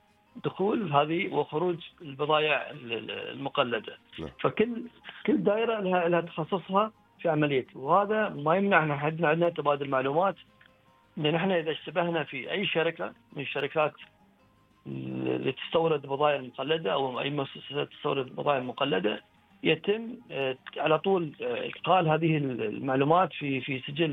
دخول هذه وخروج البضائع ال- ال- المقلده. نعم. فكل كل دائره لها لها تخصصها في عمليه، وهذا ما يمنع ان عندنا عندنا تبادل معلومات. ان نحن اذا اشتبهنا في اي شركه من الشركات اللي تستورد بضائع مقلده او اي مؤسسه تستورد بضائع مقلده، يتم آه، على طول آه، ادخال هذه المعلومات في في سجل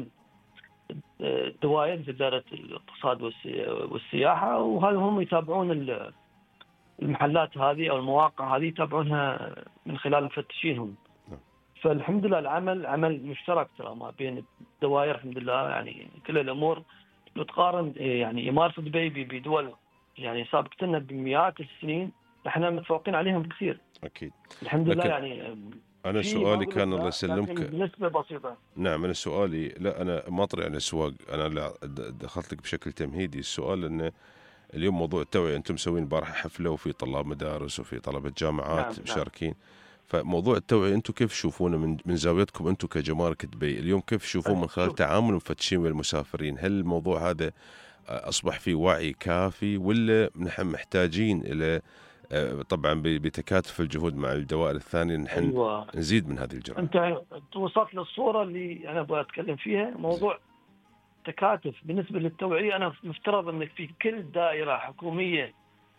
آه، الدوائر في اداره الاقتصاد والسي- والسياحه، وهذا هم يتابعون ال- المحلات هذه او المواقع هذه، يتابعونها من خلال مفتشين هم. نعم. فالحمد لله العمل عمل مشترك ترى ما بين الدوائر. الحمد لله يعني كل الامور لو تقارن يعني اماره دبي ب- بدول يعني سابقت لنا بمئات السنين، احنا متفوقين عليهم كثير أكيد. الحمد لله. لكن يعني أنا في سؤالي ما كان أقول الله لك لا، لكن يسلمك. بنسبه بسيطه. نعم أنا سؤالي، لا أنا ما أطري عن الأسواق، أنا لا د- دخلت لك بشكل تمهيدي. السؤال أنه اليوم موضوع التوعية، أنتم مسوين البارحة حفلة وفي طلاب مدارس وفي طلبة جامعات نعم، نعم. مشاركين. فموضوع التوعية أنتم كيف تشوفونه من من زاويتكم أنتم كجمارك دبي اليوم؟ كيف تشوفون من خلال شوف. تعامل المفتشين والمسافرين؟ هل الموضوع هذا أصبح في وعي كافي، ولا نحن محتاجين إلى آه، طبعا ب- بتكاتف الجهود مع الدوائر الثانية نحن ايوه، نزيد من هذه الجرائم؟ انت أنت وصلت للصوره اللي انا ابغى اتكلم فيها. موضوع تكاتف بالنسبه للتوعيه، انا مفترض انك في كل دائره حكوميه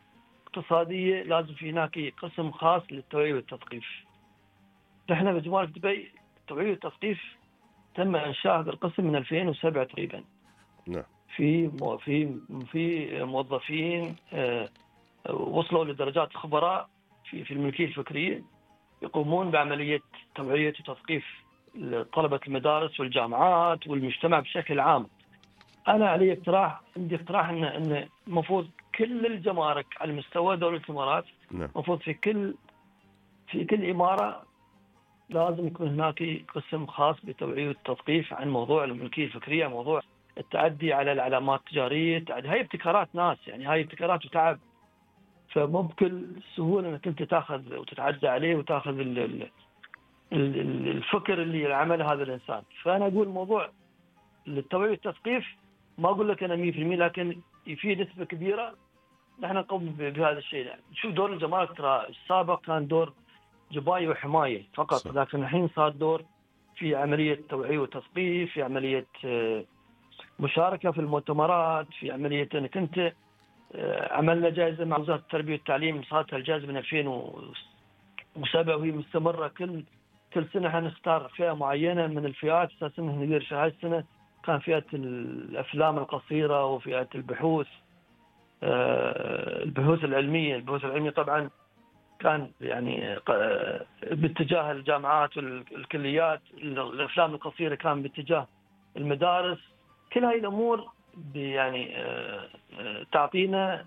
اقتصاديه لازم في هناك قسم خاص للتوعيه والتثقيف. نحن بجمارك دبي التوعيه والتثقيف تم انشاء هذا القسم من ألفين وسبعة تقريبا. نعم في مو- في في موظفين آه، وصلوا لدرجات خبراء في في الملكيه الفكريه يقومون بعمليه توعيه وتثقيف طلبه المدارس والجامعات والمجتمع بشكل عام. انا علي اقتراح، عندي اقتراح ان ان المفروض كل الجمارك على مستوى دوله الامارات، نعم المفروض في كل في كل اماره لازم يكون هناك قسم خاص بالتوعيه والتثقيف عن موضوع الملكيه الفكريه، موضوع التعدي على العلامات التجاريه. هاي ابتكارات ناس، يعني هاي ابتكارات وتعب، فمو بكل سهوله انك انت تاخذ وتتعدى عليه وتاخذ ال- ال- ال- الفكر اللي عمله هذا الانسان. فانا اقول موضوع التوعيه والتثقيف ما اقول لك انا مئة بالمئة، لكن في نسبه كبيره نحن نقوم ب- بهذا الشيء. شو دور الجمارك؟ ترى السابق كان دور جباية وحماية فقط، صح. لكن الحين صار دور في عملية توعية وتثقيف، في عملية آه، مشاركة في المؤتمرات، في عملية أنك أنت آه، عملنا جائزة مع وزارة التربية والتعليم، صارت الجائزة من ألفين وسبعة وهي مستمرة. كل كل سنة حنختار فئة معينة من الفئات أساسا ندير في هاي السنة كان فئة الأفلام القصيرة وفئة البحوث آه، البحوث العلمية. البحوث العلمية طبعا كان يعني ق- باتجاه الجامعات والكليات، الافلام القصيره كان باتجاه المدارس. كل هاي الامور يعني تعطينا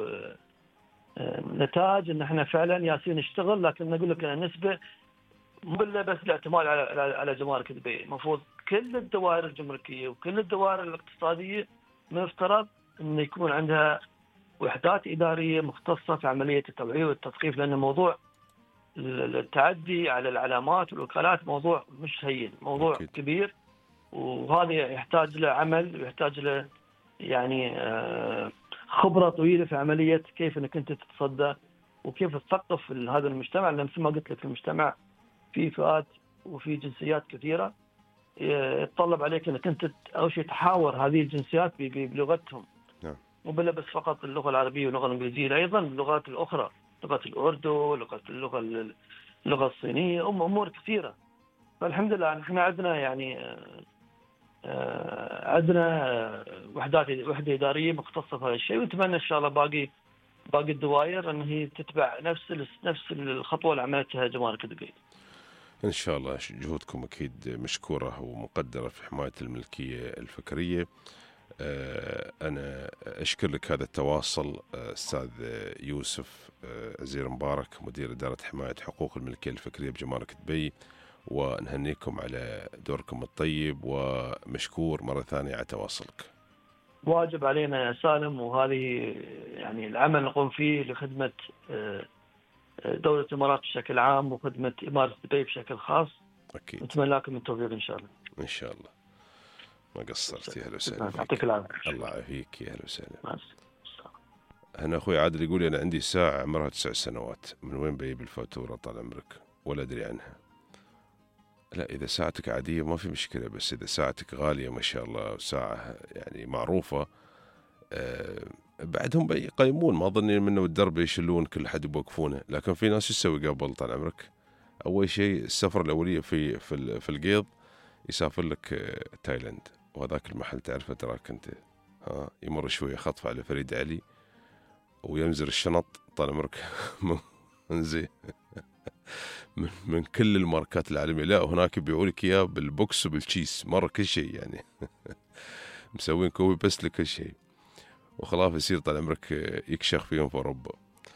نتاج ان احنا فعلا ياسين نشتغل. لكن اقول لك نسبه مو بس الاعتماد على على جمارك دبي، المفروض كل الدوائر الجمركيه وكل الدوائر الاقتصاديه مفترض انه يكون عندها وحدات اداريه مختصه في عمليه التوعيه والتثقيف، لان موضوع التعدي على العلامات والوكالات موضوع مش هين، موضوع أكيد. كبير، وهذا يحتاج له عمل ويحتاج له يعني خبره طويله في عمليه كيف انك انت تتصدى وكيف تثقف هذا المجتمع، لان مثل ما قلت لك المجتمع في فئات وفي جنسيات كثيره، يتطلب عليك انك انت اول شيء تحاور هذه الجنسيات بلغتهم. نعم. مو بس فقط اللغه العربيه واللغه الانجليزيه، ايضا اللغات الاخرى، لغه الاردو، لغه اللغه اللغه الصينيه، امور كثيره. فالحمد لله احنا عندنا يعني عندنا وحدات وحده اداريه مختصه في هذا الشيء، ونتمنى ان شاء الله باقي باقي الدوائر ان هي تتبع نفس نفس الخطوه اللي عملتها جمارك دبي. إن شاء الله جهودكم أكيد مشكورة ومقدرة في حماية الملكية الفكرية. أنا أشكر لك هذا التواصل أستاذ يوسف عزير مبارك، مدير إدارة حماية حقوق الملكية الفكرية بجمارك دبي، ونهنيكم على دوركم الطيب، ومشكور مرة ثانية على تواصلك. واجب علينا يا سالم، وهذه يعني العمل نقوم فيه لخدمة دولة الإمارات بشكل عام وخدمة إمارة دبي بشكل خاص. أكيد. نتمنى لكم التوفيق إن شاء الله. إن شاء الله. ما قصرت. يا هلا وسهلا. يعطيك العافية. الله يعافيك. يا هلا وسهلا. هنا أخوي عادل يقول أنا عندي ساعة عمرها تسع سنوات، من وين بجيب الفاتورة طال عمرك؟ ولا أدري عنها. لا، إذا ساعتك عادية ما في مشكلة، بس إذا ساعتك غالية ما شاء الله وساعة يعني معروفة، أه بعدهم يقيمون، ما ظني منه الدرب يشلون كل حد يوقفونه. لكن في ناس يسوي قبل طال عمرك؟ أول شيء السفرة الأولية في في في القيض يسافر لك تايلاند، وهذاك المحل تعرفه تراك أنت، ها يمر شوية خطفة على فريد علي وينزل الشنط طال عمرك زين من, من كل الماركات العالمية. لا، هناك يبيعوا لك إياه بالبوكس وبالكيس مرة كل شيء يعني مسوين كوبي بس لكل شيء، وخلاف يصير طال عمرك يكشخ فيهم في أوروبا.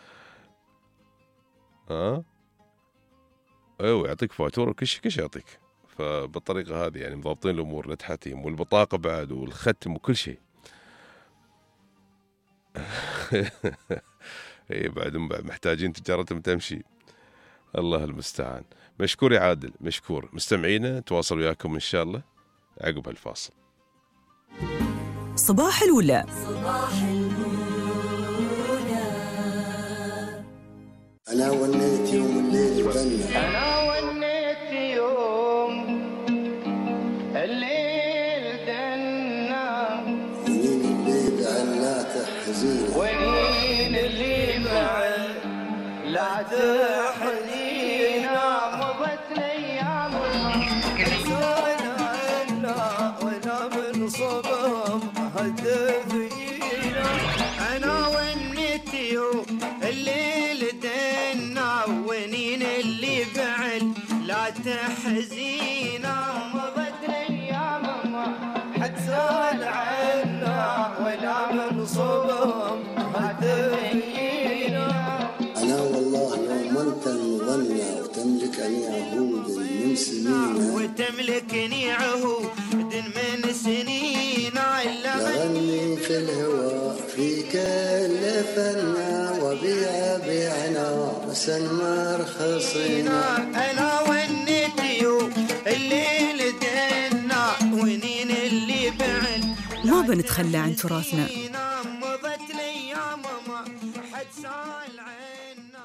ها ايوه يعطيك فاتوره كل شيء كل شيء يعطيك. فبالطريقه هذه يعني مضبطين الامور لتحتهم، والبطاقه بعد والختم وكل شيء. اي بعدهم بعد محتاجين تجارتهم تمشي. الله المستعان. مشكور يا عادل، مشكور. مستمعينا تواصل وياكم ان شاء الله عقب هالفاصل. صباح الأولى. صباح الأولى. أنا ونيت يوم الليل بنا، أنا ونيت يوم الليل دنا، ونين الليل عنا تحزين، ونين الليل بعد لا تحزينا، مضت الأيام كسرنا عنا وأنا من صبهم هدفينا. أنا ونيت يوم الليل دنا، ونين اللي بعد لا تحزينا، مضت الأيام ما حد سأل عنا ولا من صبهم هدفينا. أنا والله يوم أنت المغنى وتملكني عهود من سنين، وتملكني عهود من سنين، لغني في الهواء في كل فنا، وبيع بيعنا بس ما رخصينا. أنا ونيت يوم الليل دنا، ونين اللي بعد ما بنتخلى عن تراثنا. مضت الأيام ما حد سأل عنا.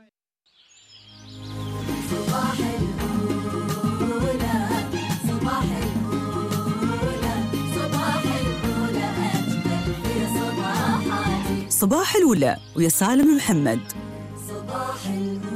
صباح الأولى، صباح الأولى، صباح الأولى أجمل في صباحاتي. صباح الأولى ويا سالم محمد. صباح الأولى.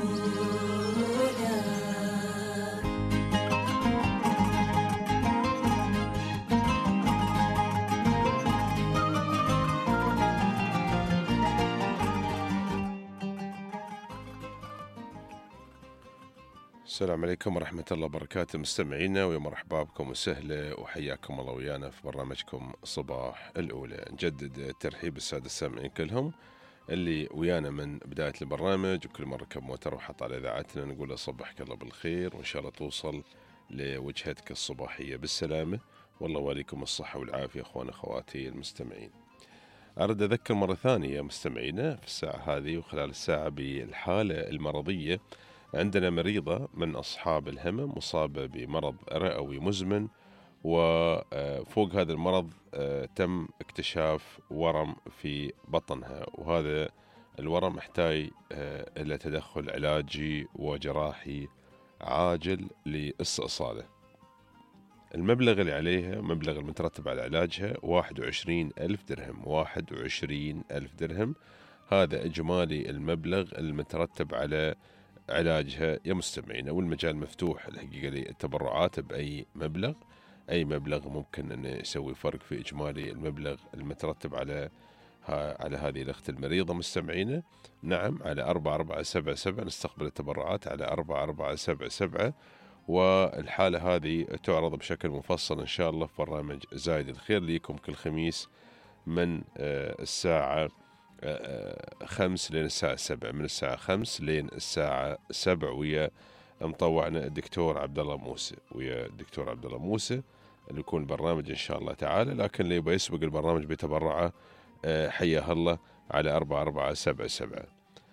السلام عليكم ورحمة الله وبركاته مستمعينا، ويا مرحبا بكم وسهلا وحياكم الله ويانا في برنامجكم صباح الأولى. نجدد الترحيب بالسادة السامعين كلهم اللي ويانا من بداية البرنامج، وكل مرة ركب موتر وحط على إذاعتنا نقول له صبحك الله بالخير، وإن شاء الله توصل لوجهتك الصباحية بالسلامة، والله واليكم الصحة والعافية أخوان أخواتي المستمعين. أرد أذكر مرة ثانية مستمعينا في الساعة هذه وخلال الساعة بالحالة المرضية. عندنا مريضة من أصحاب الهمم مصابة بمرض رئوي مزمن، وفوق هذا المرض تم اكتشاف ورم في بطنها، وهذا الورم محتاج إلى تدخل علاجي وجراحي عاجل لاستئصاله. المبلغ اللي عليها مبلغ المترتب على علاجها واحد وعشرين ألف درهم واحد وعشرين ألف درهم. هذا إجمالي المبلغ المترتب على علاجها يا مستمعين، والمجال مفتوح الحقيقة للتبرعات بأي مبلغ. أي مبلغ ممكن أن يسوي فرق في إجمالي المبلغ المترتب على على هذه الأخت المريضة مستمعينا. نعم، على أربعة أربعة سبعة سبعة نستقبل التبرعات على أربعة أربعة سبعة سبعة، والحالة هذه تعرض بشكل مفصل إن شاء الله في برنامج زايد الخير ليكم كل خميس من الساعة خمس لين الساعة سبع، من الساعة خمس لين الساعة سبع، ويا مطوعنا الدكتور عبد الله موسى ويا الدكتور عبد الله موسى اللي يكون البرنامج إن شاء الله تعالى. لكن اللي يبغى يسبق البرنامج بتبرعه حياه الله على أربعة أربعة سبعة سبعة.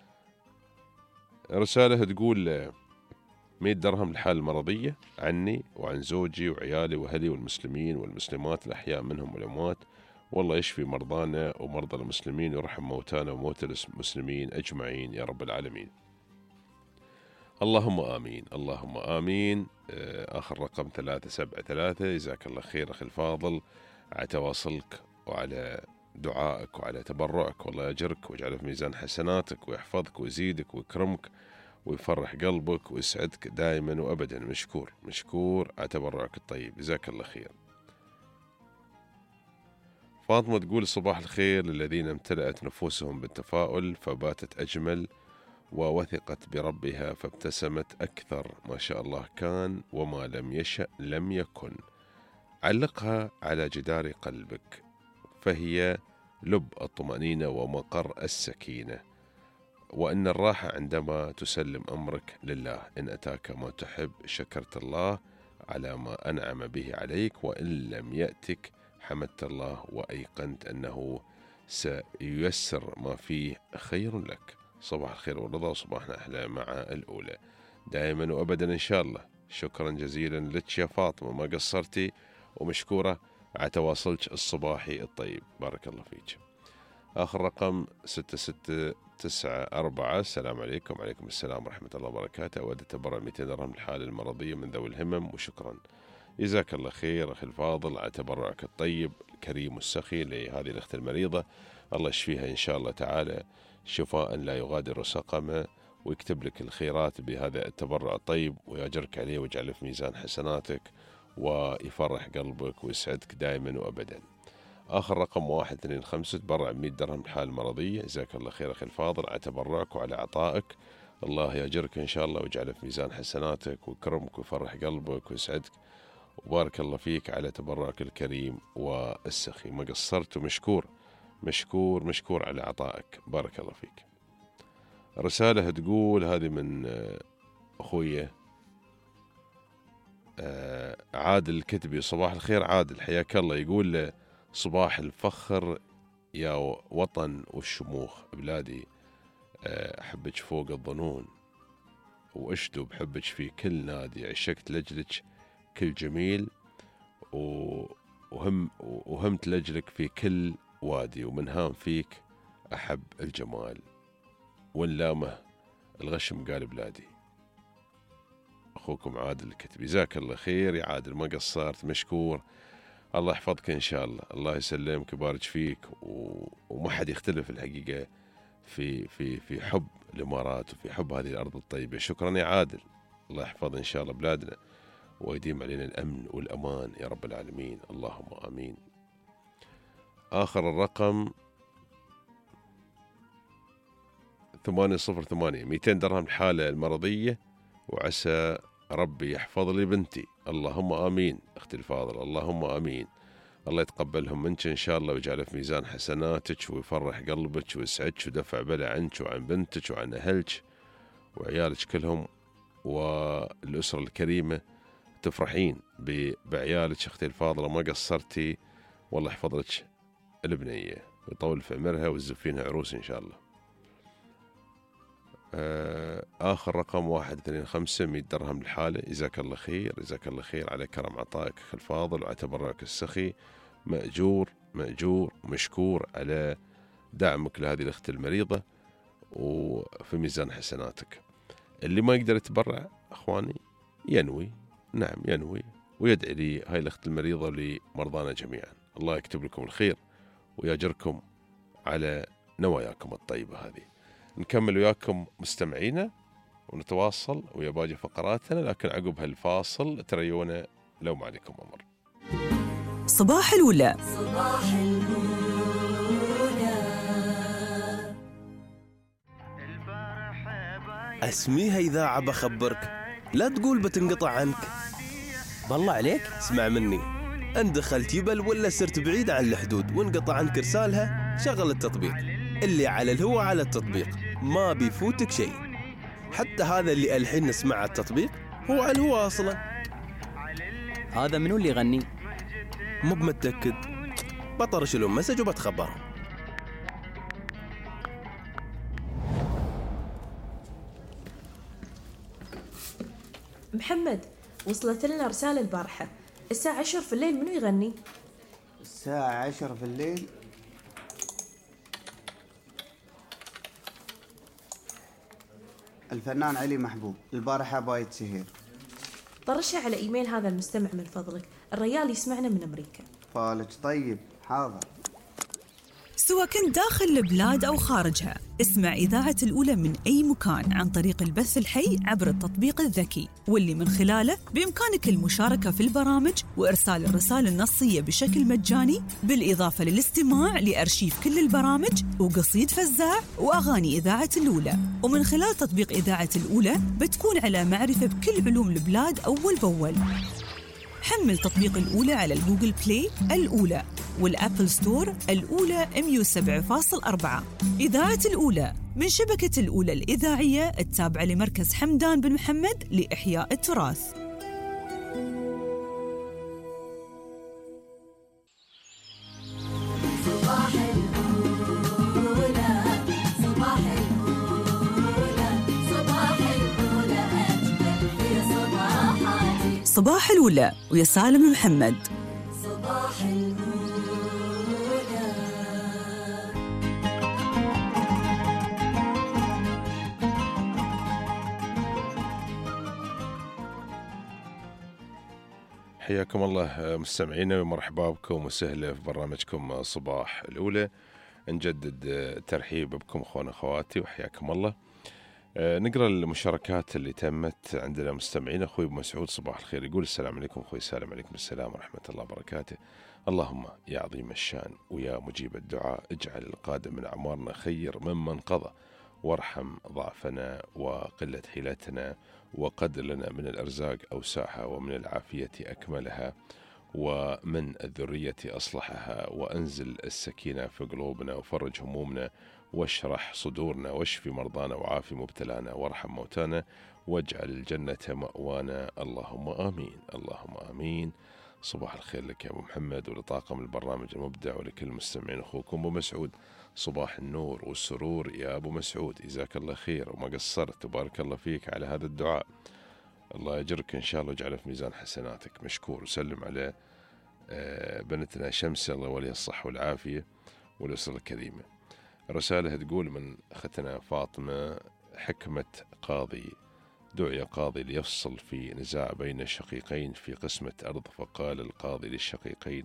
رسالة تقول مئة درهم الحالة المرضية عني وعن زوجي وعيالي وأهلي والمسلمين والمسلمات الأحياء منهم والأموات، والله يشفي مرضانا ومرضى المسلمين ويرحم موتانا وموتى المسلمين أجمعين يا رب العالمين. اللهم آمين اللهم آمين. آخر رقم ثلاثة سبعة ثلاثة. جزاك الله خير أخي الفاضل على تواصلك وعلى دعائك وعلى تبرعك، والله يجرك ويجعله في ميزان حسناتك ويحفظك ويزيدك ويكرمك ويفرح قلبك ويسعدك دائما وأبدا. مشكور مشكور على تبرعك الطيب، جزاك الله خير. فاطمة تقول صباح الخير للذين امتلأت نفوسهم بالتفاؤل فباتت أجمل، ووثقت بربها فابتسمت أكثر، ما شاء الله كان وما لم يشأ لم يكن. علقها على جدار قلبك فهي لب الطمأنينة ومقر السكينة، وأن الراحة عندما تسلم أمرك لله. إن أتاك ما تحب شكرت الله على ما أنعم به عليك، وإن لم يأتك حمدت الله وأيقنت أنه سييسر ما فيه خير لك. صباح الخير والرضا وصباحنا أحلى مع الأولى دائما وأبدا إن شاء الله. شكرا جزيلا لك يا فاطمة، ما قصرتي ومشكورة على تواصلك الصباحي الطيب، بارك الله فيك. آخر رقم ستة ستة تسعة أربعة. السلام عليكم. وعليكم السلام ورحمة الله وبركاته. أود تبرع مئتين درهم الحالة المرضية من ذوي الهمم وشكرا. جزاك الله خير أخي الفاضل على تبرعك الطيب الكريم والسخي لهذه الأخت المريضة، الله يشفيها إن شاء الله تعالى شفاء لا يغادر سقما، ويكتب لك الخيرات بهذا التبرع الطيب ويأجرك عليه ويجعله في ميزان حسناتك ويفرح قلبك ويسعدك دائما وأبدا. آخر رقم واحد اثنين خمسة تبرع مئة درهم الحالة المرضية. جزاك الله خير أخي الفاضل على تبرعك وعلى عطائك، الله يأجرك إن شاء الله ويجعله في ميزان حسناتك ويكرمك ويفرح قلبك ويسعدك، وبارك الله فيك على تبرعك الكريم والسخي. ما قصرت ومشكور مشكور مشكور على عطائك، بارك الله فيك. رسالة تقول هذه من أخوية عادل الكتبي. صباح الخير عادل، حياك الله. يقول صباح الفخر يا وطن والشموخ بلادي، أحبك فوق الظنون وأشدو بحبك في كل نادي، عشقت لجلك كل جميل وهم وهمت لجلك في كل وادي، ومن هام فيك أحب الجمال واللامه الغشم قال بلادي. أخوكم عادل الكتبي. جزاك الله خير يا عادل، ما قصرت مشكور، الله يحفظك إن شاء الله، الله يسلمك ويبارك فيك، وما حد يختلف الحقيقة في في في حب الإمارات وفي حب هذه الأرض الطيبة. شكرا يا عادل، الله يحفظ إن شاء الله بلادنا ويديم علينا الأمن والأمان يا رب العالمين، اللهم آمين. آخر الرقم ثمانية صفر ثمانية مئتين درهم الحالة المرضية، وعسى ربي يحفظ لي بنتي، اللهم آمين. أختي الفاضلة اللهم آمين. الله يتقبلهم منك إن شاء الله ويجعله في ميزان حسناتك ويفرح قلبك ويسعدك ودفع بلا عنك وعن بنتك وعن أهلك وعيالك كلهم والأسرة الكريمة. تفرحين بعيالك أختي الفاضلة، ما قصرتي، والله يحفظ لك البنية ويطول في عمرها ويزفينها عروس إن شاء الله. آخر رقم واحد اثنين خمسة مئة درهم للحالة. جزاك الله خير، جزاك الله خير على كرم عطائك أخي الفاضل وعلى تبرعك السخي. مأجور مأجور مشكور على دعمك لهذه الأخت المريضة وفي ميزان حسناتك. اللي ما يقدر يتبرع أخواني ينوي، نعم ينوي ويدعي لي هاي الأخت المريضة ولمرضانا جميعا. الله يكتب لكم الخير ويجركم على نواياكم الطيبة هذه. نكمل وياكم مستمعينا ونتواصل ويا باقي فقراتنا، لكن عقب هالفاصل تريونا لو ما عليكم أمر. صباح الأولى. صباح الأولى. اسميها إذاعة بخبرك، لا تقول بتنقطع عنك. بالله عليك اسمع مني، ان دخلت يبل ولا صرت بعيد عن الحدود وانقطع عنك رسالها، شغل التطبيق اللي على الهوا على التطبيق، ما بيفوتك شيء. حتى هذا اللي الحين نسمع على التطبيق هو على الهوا اصلا. هذا منو اللي يغني؟ مو بمتأكد، بطرش لهم مسج وبتخبرهم. محمد، وصلت لنا رسالة البارحة الساعة عشر في الليل، منو يغني؟ الساعة عشر في الليل؟ الفنان علي محبوب. البارحة بايت سهير. طرشها على إيميل هذا المستمع من فضلك، الريال يسمعنا من أمريكا. فالك طيب، حاضر. سواء كنت داخل البلاد أو خارجها، اسمع إذاعة الأولى من أي مكان عن طريق البث الحي عبر التطبيق الذكي، واللي من خلاله بإمكانك المشاركة في البرامج وإرسال الرسائل النصية بشكل مجاني، بالإضافة للاستماع لأرشيف كل البرامج وقصيد فزاع وأغاني إذاعة الأولى. ومن خلال تطبيق إذاعة الأولى بتكون على معرفة بكل علوم البلاد أول بأول. حمل تطبيق الأولى على الجوجل بلاي الأولى والأبل ستور الأولى إم يو سبعة فاصلة أربعة. إذاعة الأولى من شبكة الأولى الإذاعية التابعة لمركز حمدان بن محمد لإحياء التراث. صباح الأولى. صباح الأولى. صباح الأولى أجمل في صباحاتي. صباح الأولى ويا سالم محمد. صباح الأولى. حياكم الله مستمعينا ومرحبا بكم وسهلا في برنامجكم صباح الأولى. نجدد ترحيب بكم أخوان أخواتي وحياكم الله. نقرأ المشاركات اللي تمت عندنا مستمعين. أخوي أبو مسعود صباح الخير يقول السلام عليكم أخوي سالم. عليكم السلام ورحمة الله وبركاته. اللهم يا عظيم الشان ويا مجيب الدعاء اجعل القادم من أعمارنا خير ممن قضى، وارحم ضعفنا وقلة حيلتنا، وقدر لنا من الأرزاق أوسعها ومن العافية أكملها ومن الذرية أصلحها، وأنزل السكينة في قلوبنا وفرج همومنا واشرح صدورنا واشفي مرضانا وعافي مبتلانا وارحم موتانا واجعل الجنة مأوانا، اللهم آمين اللهم آمين. صباح الخير لك يا أبو محمد ولطاقم البرنامج المبدع ولكل المستمعين. أخوكم أبو مسعود. صباح النور والسرور يا أبو مسعود، جزاك الله خير وما قصرت وبارك الله فيك على هذا الدعاء. الله يجرك إن شاء الله ويجعله في ميزان حسناتك. مشكور. وسلم على بنتنا شمس الله ولي الصحة والعافية والأسرة الكريمة. رسالة تقول من أختنا فاطمة: حكمة قاضي، دعي قاضي ليفصل في نزاع بين الشقيقين في قسمة أرض، فقال القاضي للشقيقين: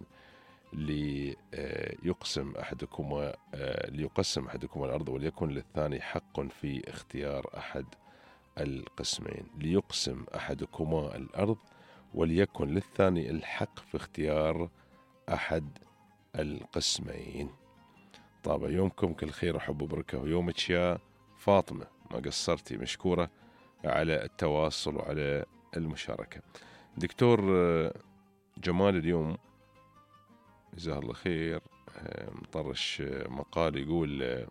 ليقسم أحدكما ليقسم أحدكما الأرض وليكن للثاني حق في اختيار أحد القسمين. ليقسم أحدكما الأرض وليكن للثاني الحق في اختيار أحد القسمين. طابع يومكم كل خير وحب وبركة، ويومك يا فاطمة ما قصرتي، مشكورة على التواصل وعلى المشاركة. دكتور جمال اليوم جزاه الله خير مطرش مقال يقول،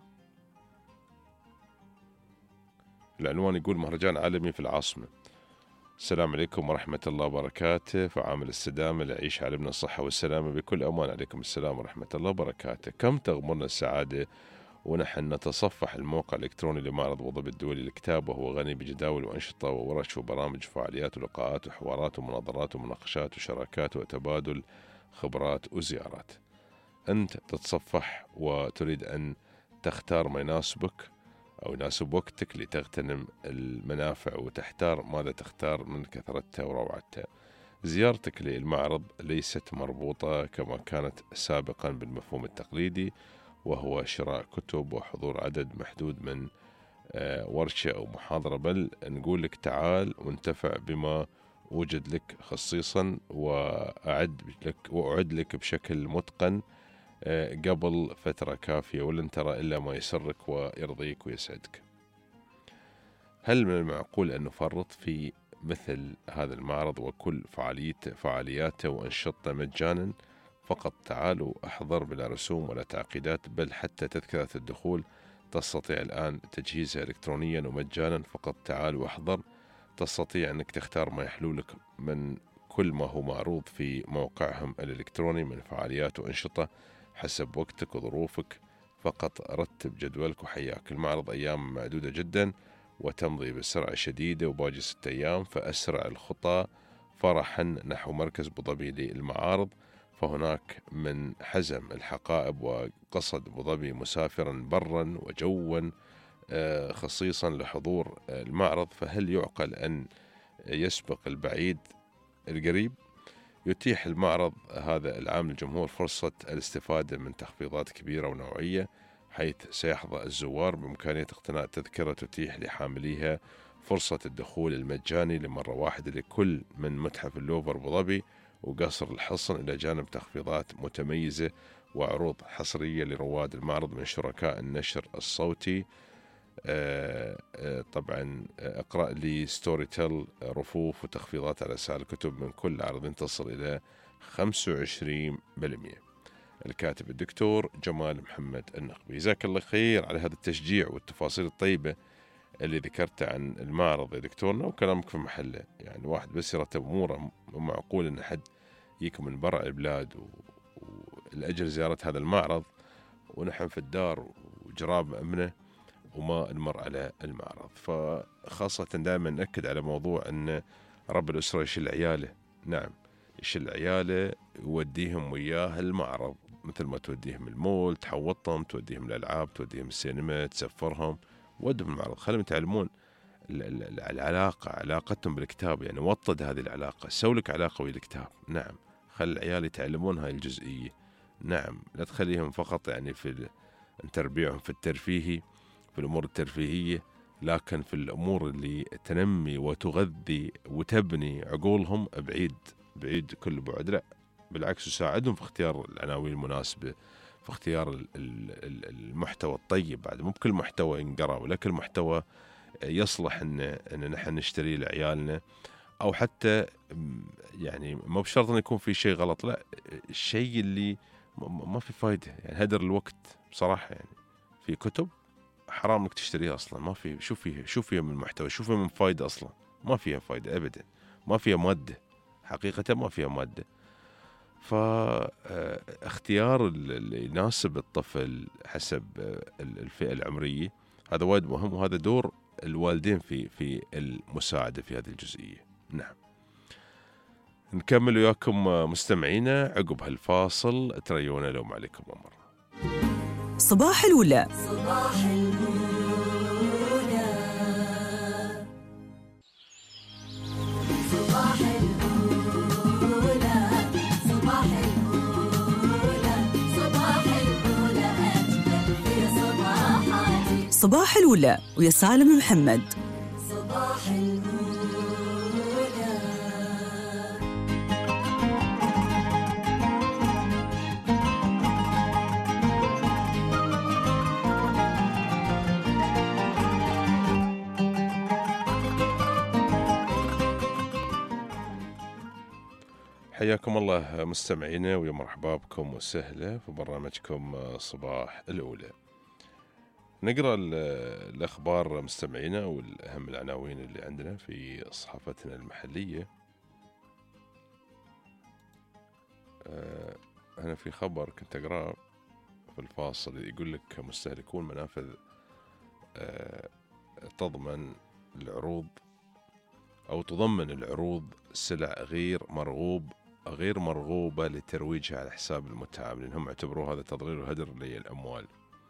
العنوان يقول مهرجان عالمي في العاصمة. السلام عليكم ورحمة الله وبركاته، فعامل السدامة لعيش عالمنا الصحة والسلامة بكل أمان. عليكم السلام ورحمة الله وبركاته. كم تغمرنا السعادة ونحن نتصفح الموقع الإلكتروني لمعرض أبو ظبي الدولي للكتاب، وهو غني بجداول وأنشطة وورش وبرامج وفعاليات ولقاءات وحوارات ومناظرات ومناقشات وشراكات وتبادل خبرات وزيارات. أنت تتصفح وتريد أن تختار ما يناسبك أو يناسب وقتك لتغتنم المنافع وتحتار ماذا تختار من كثرتها وروعتها. زيارتك للمعرض ليست مربوطة كما كانت سابقا بالمفهوم التقليدي، وهو شراء كتب وحضور عدد محدود من ورشة أو محاضرة، بل نقول لك تعال وانتفع بما وجد لك خصيصا وأعد لك وأعد لك بشكل متقن قبل فترة كافية، ولن ترى إلا ما يسرك ويرضيك ويسعدك. هل من المعقول أن نفرط في مثل هذا المعرض وكل فعالياته وأنشطته مجانا؟ فقط تعالوا أحضر بلا رسوم ولا تعقيدات، بل حتى تذكرة الدخول تستطيع الآن تجهيزها إلكترونيا ومجانا. فقط تعال وأحضر، تستطيع أنك تختار ما يحلو لك من كل ما هو معروض في موقعهم الإلكتروني من فعاليات وأنشطة حسب وقتك وظروفك. فقط رتب جدولك وحياك. المعرض أيام معدودة جدا وتمضي بسرعة شديدة، وباقي ستة أيام، فأسرع الخطى فرحا نحو مركز أبو ظبي للمعارض. فهناك من حزم الحقائب وقصد أبو ظبي مسافرا برا وجوا خصيصا لحضور المعرض، فهل يعقل أن يسبق البعيد القريب؟ يتيح المعرض هذا العام للجمهور فرصة الاستفادة من تخفيضات كبيرة ونوعية، حيث سيحظى الزوار بإمكانية اقتناء تذكرة تتيح لحامليها فرصة الدخول المجاني لمرة واحدة لكل من متحف اللوفر أبو ظبي وقصر الحصن، إلى جانب تخفيضات متميزة وعروض حصرية لرواد المعرض من شركاء النشر الصوتي. آآ آآ طبعا اقرأ لي ستوري تيل رفوف وتخفيضات على سعر الكتب من كل عرض تصل إلى خمسة وعشرين بالمئة. الكاتب الدكتور جمال محمد النخبي. جزاك الله خير على هذا التشجيع والتفاصيل الطيبة اللي ذكرتها عن المعرض يا دكتورنا، وكلامك في محله. يعني واحد بس يرتب أموره، ومعقول أن حد يكون من برا البلاد والأجل زيارة هذا المعرض ونحن في الدار وجراب أمنه وما نمر على المعرض. فخاصة دائما نأكد على موضوع أن رب الأسرة يشيل عياله. نعم، يشيل عياله يوديهم وياه المعرض، مثل ما توديهم المول، تحوطهم، توديهم الألعاب، توديهم السينما، تسفرهم، ودهم المعرض. خلهم يتعلمون العلاقة، علاقتهم بالكتاب. يعني وطد هذه العلاقة، سولك علاقة بالكتاب. نعم، خلي العيال يتعلمون هاي الجزئية. نعم، لا تخليهم فقط يعني في تربيعهم في الترفيهي، في الأمور الترفيهية، لكن في الأمور اللي تنمي وتغذي وتبني عقولهم بعيد بعيد كل بعد. لا بالعكس، يساعدهم في اختيار العناوين المناسبة، في اختيار المحتوى الطيب. بعد مو بكل محتوى ينقرأ، ولا كل محتوى يصلح ان ان نحن نشتريه لعيالنا، او حتى يعني مو بشرط انه يكون في شيء غلط، لا، الشيء اللي ما في فايدة، يعني هدر الوقت بصراحة. يعني في كتب حرام انك تشتريها اصلا، ما في شو فيها شو فيها من محتوى، شو فيها من فايدة اصلا، ما فيها فايدة ابدا، ما فيها مادة، حقيقة ما فيها مادة. فاختيار اللي يناسب الطفل حسب الفئة العمرية هذا وايد مهم، وهذا دور الوالدين في في المساعدة في هذه الجزئية. نعم، نكمل وياكم مستمعينا عقب هالفاصل، تريونا لو ما عليكم أمر. صباح الولا. صباح الولا. صباح الولا. صباح الولا. صباح الولا أجمل في صباحاتي. صباح الولا ويا سالم محمد. صباح الولا. حياكم الله مستمعينا ويا مرحبا بكم وسهلا في برنامجكم صباح الأولى. نقرأ الأخبار مستمعينا والأهم العناوين اللي عندنا في صحافتنا المحلية. أه أنا في خبر كنت أقرأ في الفاصل يقول لك مستهلكون منافذ أه تضمن العروض أو تضمن العروض سلع غير مرغوب غير مرغوبة لترويجها على حساب المتعاملين، هم اعتبروه هذا تضليل وهدر للأموال.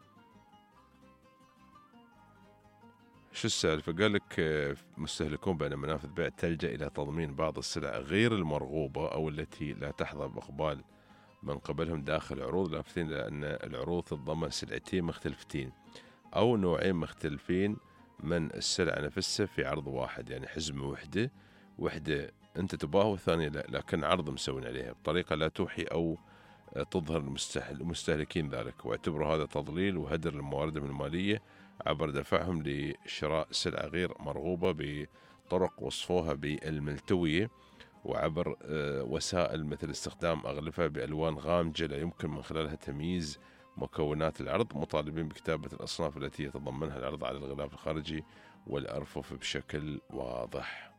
شو السالفة؟ قال لك مستهلكون بأن منافذ بيع تلجأ إلى تضمين بعض السلع غير المرغوبة أو التي لا تحظى بإقبال من قبلهم داخل عروض، لافتين لأن العروض تتضمن سلعتين مختلفتين أو نوعين مختلفين من السلع نفسها في عرض واحد، يعني حزمة وحدة وحدة أنت تباها والثانية لا، لكن عرض مسوين عليها بطريقة لا توحي أو تظهر المستهلكين ذلك، واعتبروا هذا تضليل وهدر لمواردهم المالية عبر دفعهم لشراء سلعة غير مرغوبة بطرق وصفوها بالملتوية وعبر وسائل مثل استخدام أغلفة بألوان غامجة لا يمكن من خلالها تمييز مكونات العرض، مطالبين بكتابة الأصناف التي يتضمنها العرض على الغلاف الخارجي والأرفف بشكل واضح.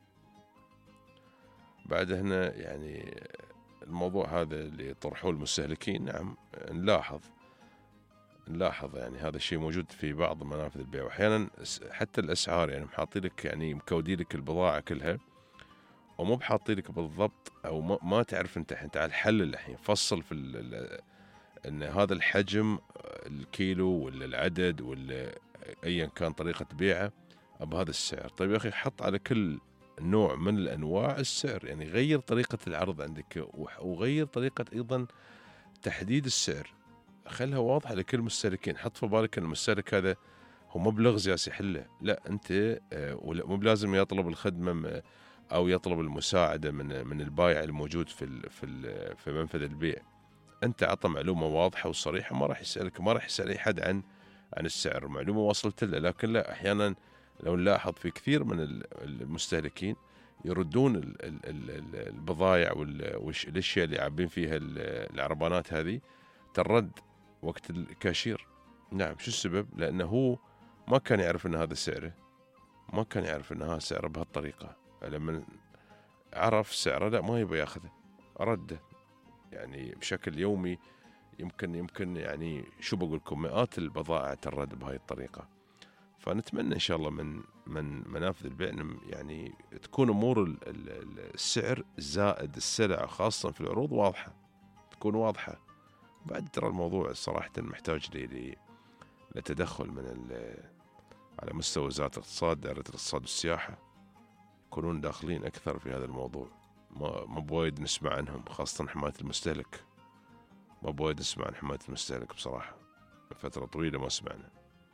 بعد هنا يعني الموضوع هذا اللي طرحوه المستهلكين، نعم نلاحظ نلاحظ يعني هذا الشيء موجود في بعض منافذ البيع، وأحيانا حتى الأسعار يعني محاطين لك يعني مكودين لك البضاعة كلها ومو بحاطين لك بالضبط أو ما, ما تعرف أنت الحين تعال حلل الحين فصل في أن هذا الحجم الكيلو ولا العدد ولا أيا كان طريقة بيعه بهذا السعر. طيب يا أخي حط على كل نوع من الأنواع السعر، يعني غير طريقة العرض عندك وغير طريقة أيضا تحديد السعر، خلها واضحة لكل المستهلكين. حط في بالك أن المستهلك هذا هو مبلغ سياسي حله، لا أنت مو بلازم يطلب الخدمة أو يطلب المساعدة من من البائع الموجود في في في منفذ البيع. أنت عطى معلومة واضحة وصريحة، ما راح يسألك ما راح يسأل أي حد عن عن السعر، معلومة وصلت له. لكن لا، أحيانا لو نلاحظ في كثير من المستهلكين يردون البضائع والأشياء اللي عابين فيها العربانات هذه ترد وقت الكاشير. نعم، شو السبب؟ لأنه هو ما كان يعرف أن هذا سعره، ما كان يعرف أن هذا سعره بهالطريقة. لما عرف سعره لا ما يبغى ياخذه، رده يعني بشكل يومي. يمكن يمكن يعني شو بقول لكم مئات البضائع ترد بهاي الطريقة. فنتمنى إن شاء الله من من منافذ البيع يعني تكون أمور السعر زائد السلع خاصة في العروض واضحة، تكون واضحة. بعد ترى الموضوع صراحة محتاج لي لتدخل من على مستوى وزارة الاقتصاد، دائرة الاقتصاد والسياحة، يكونون داخلين أكثر في هذا الموضوع. ما ما بوايد نسمع عنهم، خاصة حماية المستهلك. ما بوايد نسمع عن حماية المستهلك بصراحة، فترة طويلة ما سمعنا.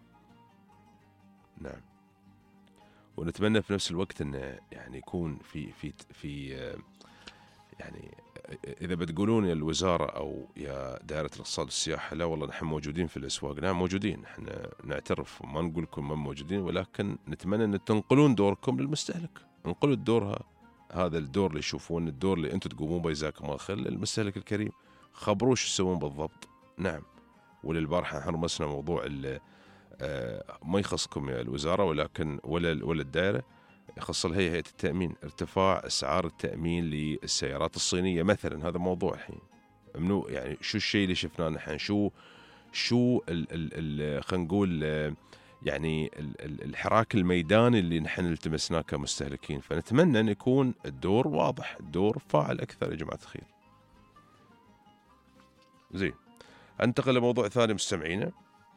نعم، ونتمنى في نفس الوقت أنه يعني يكون في في في يعني إذا بتقولون يا الوزارة أو يا دائرة الاقتصاد والسياحة لا والله نحن موجودين في الأسواق، نعم موجودين، احنا نعترف ما نقول لكم ما موجودين، ولكن نتمنى أن تنقلون دوركم للمستهلك. انقلوا الدور هذا الدور اللي يشوفون، الدور اللي أنتم تقومون به جزاكم الله خير للمستهلك الكريم. خبروه شو يسوون بالضبط. نعم، وللبارحة حرمسنا موضوع آه ما يخصكم يا الوزارة ولكن ولا ولا الدائرة، يخص الهيئة هيئة التأمين، ارتفاع أسعار التأمين للسيارات الصينية مثلا. هذا موضوع الحين منو يعني شو الشيء اللي شفناه نحن، شو شو ال ال ال خلينا نقول يعني ال ال الحراك الميداني اللي نحن التمسناه كمستهلكين. فنتمنى أن يكون الدور واضح، الدور فاعل أكثر يا جماعة الخير. زين، انتقل لموضوع ثاني مستمعينا.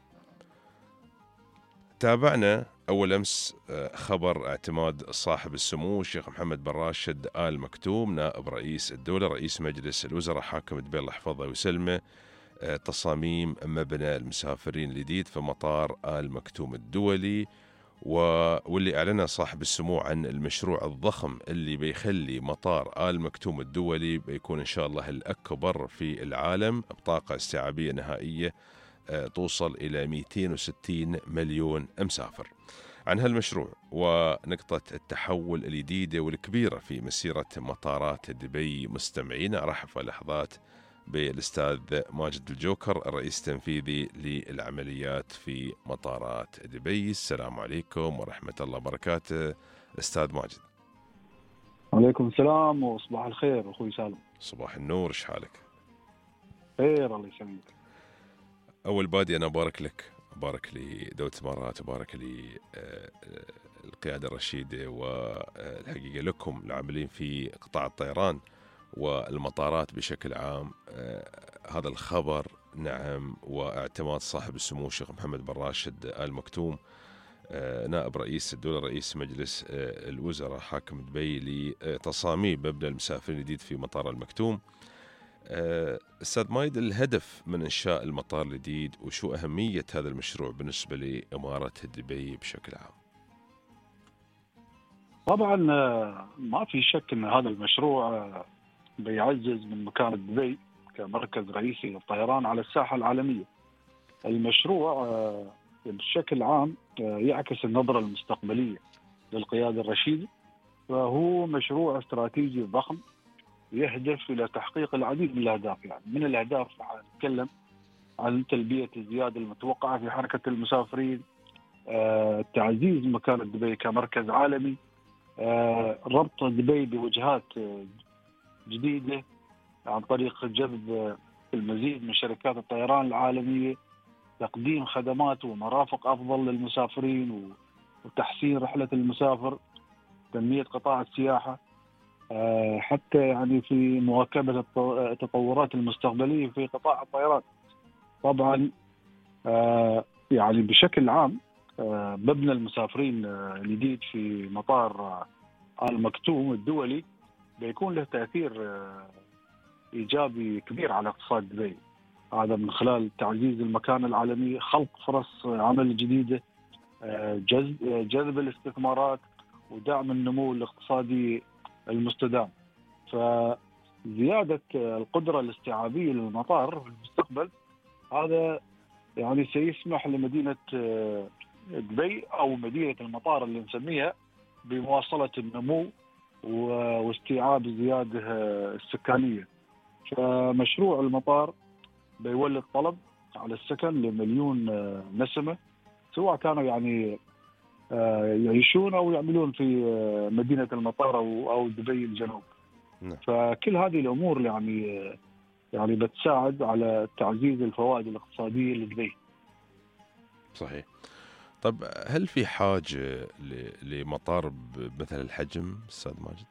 تابعنا أول أمس خبر اعتماد صاحب السمو الشيخ محمد بن راشد آل مكتوم نائب رئيس الدولة رئيس مجلس الوزراء حاكم دبي الله يحفظه ويسلمه تصاميم مبنى المسافرين الجديد في مطار آل مكتوم الدولي، واللي أعلن صاحب السمو عن المشروع الضخم اللي بيخلي مطار آل مكتوم الدولي بيكون إن شاء الله الأكبر في العالم بطاقة استيعابية نهائية توصل إلى مئتين وستين مليون مسافر. عن هالمشروع ونقطة التحول الجديدة والكبيرة في مسيرة مطارات دبي. مستمعينا أرحب في لحظات بالأستاذ ماجد الجوكر، الرئيس التنفيذي للعمليات في مطارات دبي. السلام عليكم ورحمة الله وبركاته أستاذ ماجد. عليكم السلام وصباح الخير أخوي سالم. صباح النور، إيش حالك؟ خير الله يسلمك. أول بادي أنا أبارك لك، أبارك لدولة الإمارات، أبارك للقيادة الرشيدة، والحقيقة لكم العاملين في قطاع الطيران والمطارات بشكل عام. هذا الخبر نعم، واعتماد صاحب السمو الشيخ محمد بن راشد آل مكتوم نائب رئيس الدولة رئيس مجلس الوزراء حاكم دبي لتصاميم مبنى المسافرين الجديد في مطار المكتوم. أستاذ مايد، الهدف من إنشاء المطار الجديد وشو أهمية هذا المشروع بالنسبة لإمارة دبي بشكل عام؟ طبعا ما في شك أن هذا المشروع بيعزز من مكانة دبي كمركز رئيسي للطيران على الساحة العالمية. المشروع بشكل عام يعكس النظرة المستقبلية للقيادة الرشيدة، فهو مشروع استراتيجي ضخم يهدف إلى تحقيق العديد من الأهداف. يعني من الأهداف نتكلم عن تلبية الزيادة المتوقعة في حركة المسافرين، آه، تعزيز مكانة دبي كمركز عالمي، آه، ربط دبي بوجهات جديدة عن طريق جذب المزيد من شركات الطيران العالمية، تقديم خدمات ومرافق أفضل للمسافرين وتحسين رحلة المسافر، تنمية قطاع السياحة، حتى يعني في مواكبة التطورات المستقبلية في قطاع الطيران. طبعا يعني بشكل عام مبنى المسافرين الجديد في مطار آل مكتوم الدولي بيكون له تأثير إيجابي كبير على اقتصاد دبي، هذا من خلال تعزيز المكانة العالمية، خلق فرص عمل جديدة، جذب جذب الاستثمارات ودعم النمو الاقتصادي المستدام. فزيادة القدرة الاستيعابية للمطار في المستقبل هذا يعني سيسمح لمدينة دبي أو مدينة المطار اللي نسميها بمواصلة النمو واستيعاب الزيادة السكانية. فمشروع المطار بيولد طلب على السكن لمليون نسمة، سواء كانوا يعني يعيشون أو يعملون في مدينة المطار أو أو دبي الجنوب. نعم. فكل هذه الأمور يعني يعني بتساعد على تعزيز الفوائد الاقتصادية لدبي. صحيح. طب هل في حاجة لمطار بمثل الحجم أستاذ ماجد؟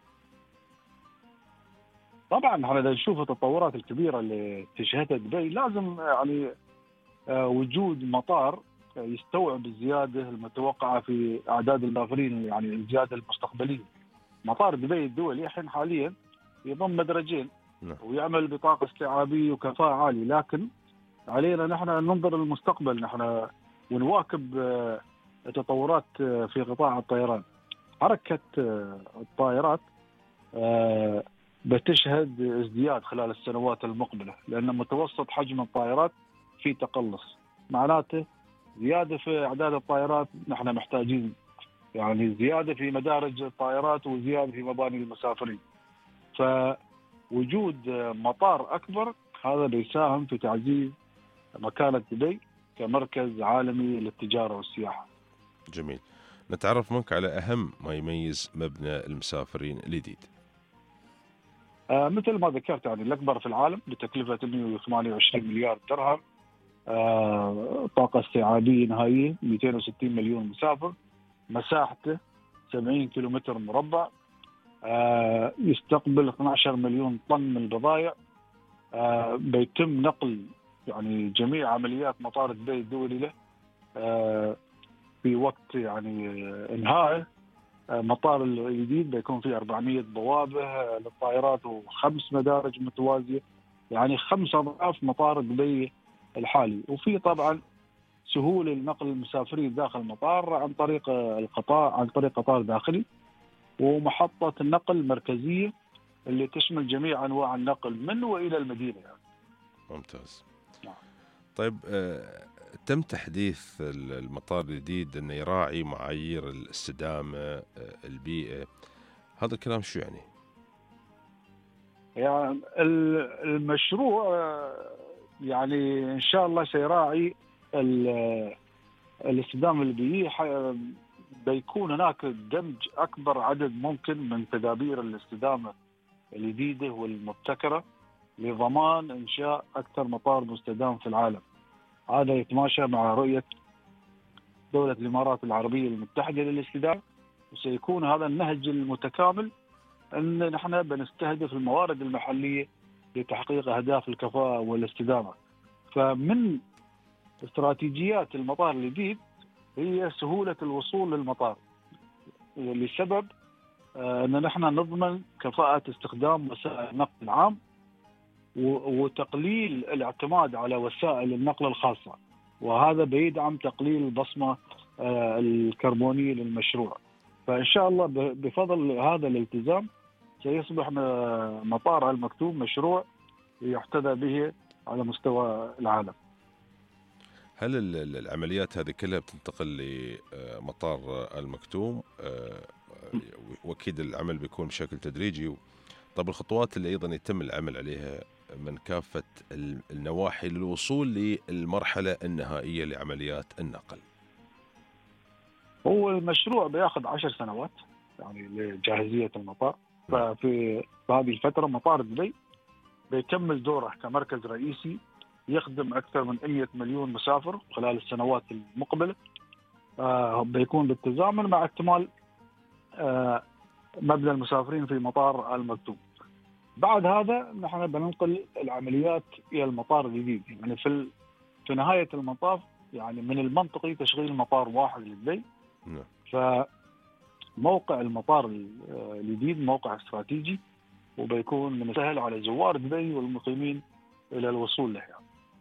طبعا احنا نشوف التطورات الكبيرة اللي تشهدها دبي، لازم يعني وجود مطار يستوعب الزيادة المتوقعة في أعداد المسافرين، يعني الزيادة المستقبلية. مطار دبي الدولي الحين حاليا يضم مدرجين ويعمل بطاقة استيعابية وكفاءة عالية، لكن علينا نحن ننظر للمستقبل نحن ونواكب التطورات في قطاع الطيران. حركة الطائرات بتشهد ازدياد خلال السنوات المقبلة، لأن متوسط حجم الطائرات في تقلص، معناته زيادة في أعداد الطائرات. نحن محتاجين يعني زيادة في مدارج الطائرات وزيادة في مباني المسافرين. فوجود مطار أكبر هذا بيساهم في تعزيز مكانة دبي كمركز عالمي للتجارة والسياحة. جميل. نتعرف منك على أهم ما يميز مبنى المسافرين الجديد. آه مثل ما ذكرت يعني الأكبر في العالم بتكلفة مئة وثمانية وعشرين مليار درهم، آه طاقة استيعابية نهائية مئتين وستين مليون مسافر، مساحته سبعين كيلومتر مربع، آه يستقبل اثني عشر مليون طن من البضائع. آه بيتم نقل يعني جميع عمليات مطار دبي الدولي له آه في وقت يعني انهائه. آه مطار الجديد بيكون فيه أربعمئة بوابة للطائرات وخمس مدارج متوازية، يعني خمس أضعاف مطار دبي الحالي. وفي طبعا سهولة لنقل المسافرين داخل المطار عن طريق القطار عن طريق قطار داخلي، ومحطة النقل مركزية اللي تشمل جميع أنواع النقل من وإلى المدينة يعني. ممتاز. طيب تم تحديث المطار الجديد أنه يراعي معايير الاستدامة البيئة، هذا الكلام شو يعني؟ يعني المشروع يعني إن شاء الله سيراعي الاستدامة البيئية، بيكون هناك دمج أكبر عدد ممكن من تدابير الاستدامة الجديدة والمبتكرة لضمان إنشاء أكثر مطار مستدام في العالم. هذا يتماشى مع رؤية دولة الإمارات العربية المتحدة للاستدامة، وسيكون هذا النهج المتكامل أن نحن بنستهدف الموارد المحلية لتحقيق أهداف الكفاءة والاستدامة. فمن استراتيجيات المطار الجديد هي سهولة الوصول للمطار، لسبب أن نحن نضمن كفاءة استخدام وسائل النقل العام وتقليل الاعتماد على وسائل النقل الخاصة، وهذا بيدعم تقليل البصمة الكربونية للمشروع. فإن شاء الله بفضل هذا الالتزام سيصبح مطار المكتوم مشروع يحتذى به على مستوى العالم. هل العمليات هذه كلها بتنتقل لمطار المكتوم؟ واكيد العمل بيكون بشكل تدريجي. طب الخطوات اللي ايضا يتم العمل عليها من كافة النواحي للوصول للمرحلة النهائية لعمليات النقل؟ هو المشروع بياخذ عشر سنوات يعني لجاهزية المطار. ففي هذه الفترة مطار دبي بيكمل دوره كمركز رئيسي يخدم أكثر من مئة مليون مسافر خلال السنوات المقبلة. آه بيكون بالتزامن مع اكتمال آه مبنى المسافرين في مطار المكتوم. بعد هذا نحن بننقل العمليات إلى المطار الجديد. يعني في في نهاية المطاف يعني من المنطقي تشغيل مطار واحد لدبي. فموقع المطار الجديد موقع استراتيجي، وبيكون من السهل على زوار دبي والمقيمين إلى الوصول له. يعني.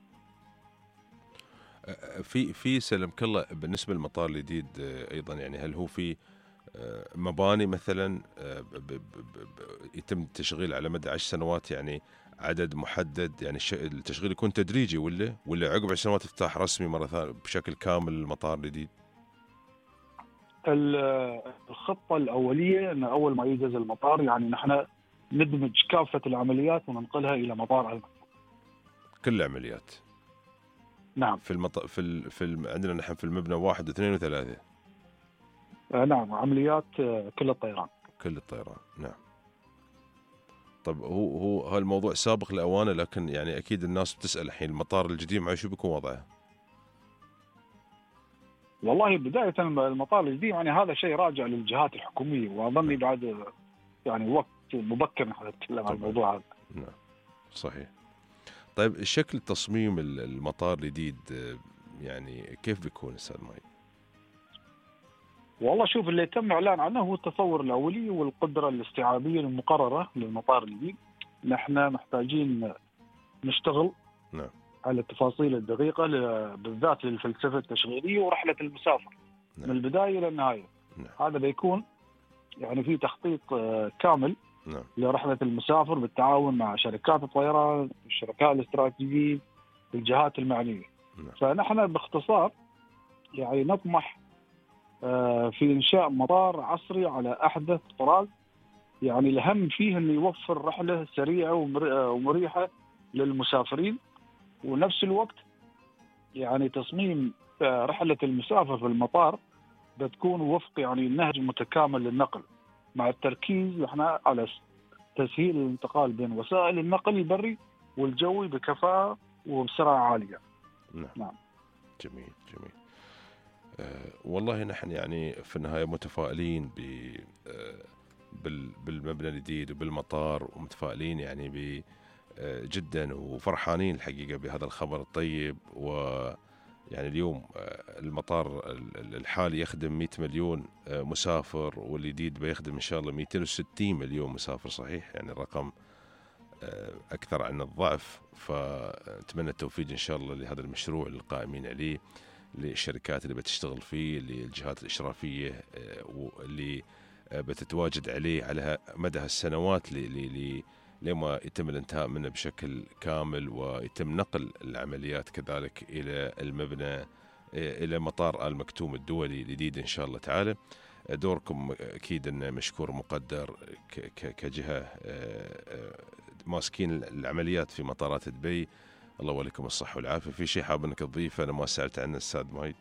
في في سلمك الله بالنسبة للمطار الجديد أيضا، يعني هل هو في مباني مثلا يتم التشغيل على مدى عشر سنوات، يعني عدد محدد، يعني التشغيل يكون تدريجي ولا ولا عقب عشر سنوات افتتاح رسمي مرة ثانية بشكل كامل المطار الجديد؟ الخطة الأولية أن أول ما يجهز المطار يعني نحن ندمج كافة العمليات وننقلها إلى مطار المكتوم. كل العمليات؟ نعم. في المط... في ال... في ال... عندنا نحن في المبنى واحد واثنين وثلاثة. آه نعم، عمليات كل الطيران. كل الطيران، نعم. طب هو هو هالموضوع سابق لأوانه، لكن يعني أكيد الناس بتسأل الحين المطار الجديد مع شو بيكون وضعه؟ والله بداية المطار الجديد يعني هذا شيء راجع للجهات الحكومية، وأظني بعد يعني وقت مبكر نحن نتكلم عن الموضوع هذا. نعم صحيح. طيب شكل تصميم المطار الجديد يعني كيف بيكون أستاذ ماي؟ والله شوف، اللي تم إعلان عنه هو التصور الأولي والقدرة الاستيعابية المقررة للمطار الجديد. نحن محتاجين نشتغل نعم على التفاصيل الدقيقة بالذات للفلسفة التشغيلية ورحلة المسافر نعم. من البداية إلى النهاية نعم. هذا بيكون يعني في تخطيط كامل نعم. لرحلة المسافر بالتعاون مع شركات الطيران، الشركاء الاستراتيجيين، الجهات المعنية نعم. فنحن باختصار يعني نطمح في إنشاء مطار عصري على أحدث طراز. يعني الأهم فيه أنه يوفر رحلة سريعة ومريحة للمسافرين، ونفس الوقت يعني تصميم رحلة المسافر في المطار بتكون وفق يعني نهج متكامل للنقل، مع التركيز احنا على تسهيل الانتقال بين وسائل النقل البري والجوي بكفاءة وبسرعة عالية. نعم. نعم. جميل جميل. أه والله نحن يعني في النهاية متفائلين ب أه بالمبنى الجديد وبالمطار، ومتفائلين يعني ب جدا وفرحانين الحقيقة بهذا الخبر الطيب. ويعني اليوم المطار الحالي يخدم مئة مليون مسافر، والجديد بيخدم إن شاء الله مئتين وستين مليون مسافر. صحيح يعني الرقم أكثر عن الضعف. فنتمنى التوفيق إن شاء الله لهذا المشروع القائمين عليه، للشركات اللي بتشتغل فيه، للجهات الإشرافية واللي بتتواجد عليه على مدى السنوات ل لما يتم الانتهاء منه بشكل كامل ويتم نقل العمليات كذلك إلى المبنى إلى مطار آل مكتوم الدولي الجديد إن شاء الله تعالى. دوركم أكيد أنه مشكور مقدر كجهة ماسكين العمليات في مطارات دبي. الله ولكم الصحة والعافية. في شيء حاب أنك تضيفه أنا ما سألت عنه أستاذ مايد؟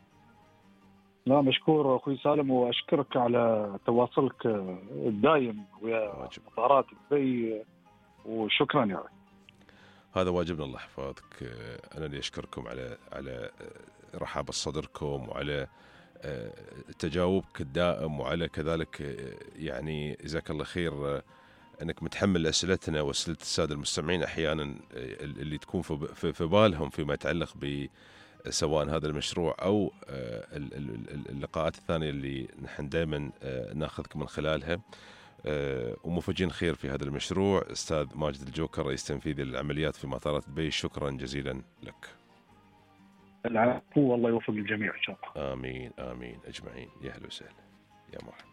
لا مشكور أخوي سالم، وأشكرك على تواصلك الدائم ويا مطارات دبي، وشكرا يا رب. هذا واجبنا الله يحفظك. أنا اللي أشكركم على على رحابة صدركم وعلى تجاوبك الدائم، وعلى كذلك يعني جزاك الله خير أنك متحمل أسئلتنا وأسئلة السادة المستمعين أحيانا اللي تكون في بالهم فيما يتعلق ب سواء هذا المشروع أو اللقاءات الثانية اللي نحن دائما ناخذكم من خلالها، ومفجين خير في هذا المشروع. أستاذ ماجد الجوكر رئيس تنفيذي للعمليات في مطارات دبي، شكرا جزيلا لك. العفو، والله يوفق الجميع إن شاء الله. آمين آمين أجمعين. يا أهلا وسهلا يا مرحبا.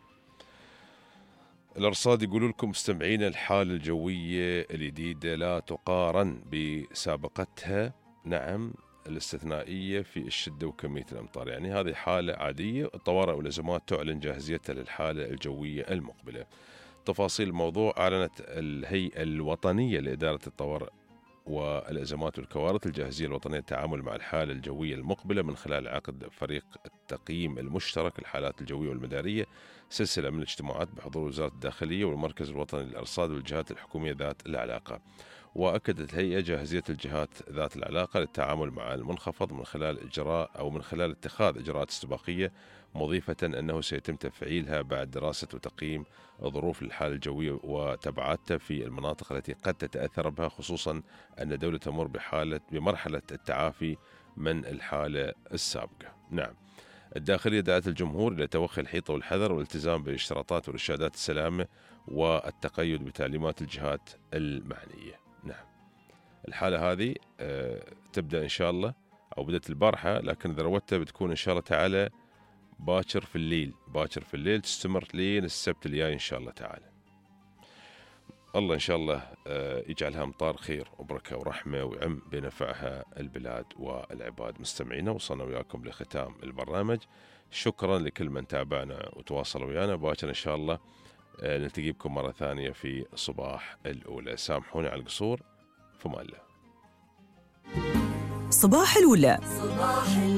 الأرصاد يقولوا لكم مستمعين الحالة الجوية الجديدة لا تقارن بسابقتها، نعم الاستثنائية في الشدة وكمية الأمطار، يعني هذه حالة عادية. الطوارئ والأزمات تعلن جاهزيتها للحالة الجوية المقبلة. تفاصيل الموضوع أعلنت الهيئة الوطنية لإدارة الطوارئ والأزمات والكوارث الجاهزية الوطنية للتعامل مع الحالة الجوية المقبلة من خلال عقد فريق التقييم المشترك للحالات الجوية والمدارية، سلسلة من الاجتماعات بحضور وزارة الداخلية والمركز الوطني للأرصاد والجهات الحكومية ذات العلاقة. وأكدت الهيئة جاهزية الجهات ذات العلاقة للتعامل مع المنخفض من خلال إجراء أو من خلال اتخاذ إجراءات استباقية، مضيفة أنه سيتم تفعيلها بعد دراسة وتقييم ظروف الحالة الجوية وتبعاتها في المناطق التي قد تتأثر بها، خصوصا أن الدولة تمر بحالة بمرحلة التعافي من الحالة السابقة. نعم، الداخلية دعت الجمهور إلى توخي الحيطة والحذر والالتزام بالاشتراطات وإرشادات السلامة والتقيد بتعليمات الجهات المعنية. نعم، الحالة هذه تبدأ إن شاء الله أو بدأت البارحة، لكن ذروتها بتكون إن شاء الله تعالى باكر في الليل، باكر في الليل تستمر لين السبت الجاي إن شاء الله تعالى. الله إن شاء الله يجعلها أمطار خير وبركة ورحمة ويعم بنفعها البلاد والعباد. مستمعينا، وصلنا وياكم لختام البرنامج. شكرا لكل من تابعنا وتواصل ويانا. باكر إن شاء الله نلتقي بكم مرة ثانية في صباح الأولى. سامحوني على القصور، فما الله. صباح الأولى. صباح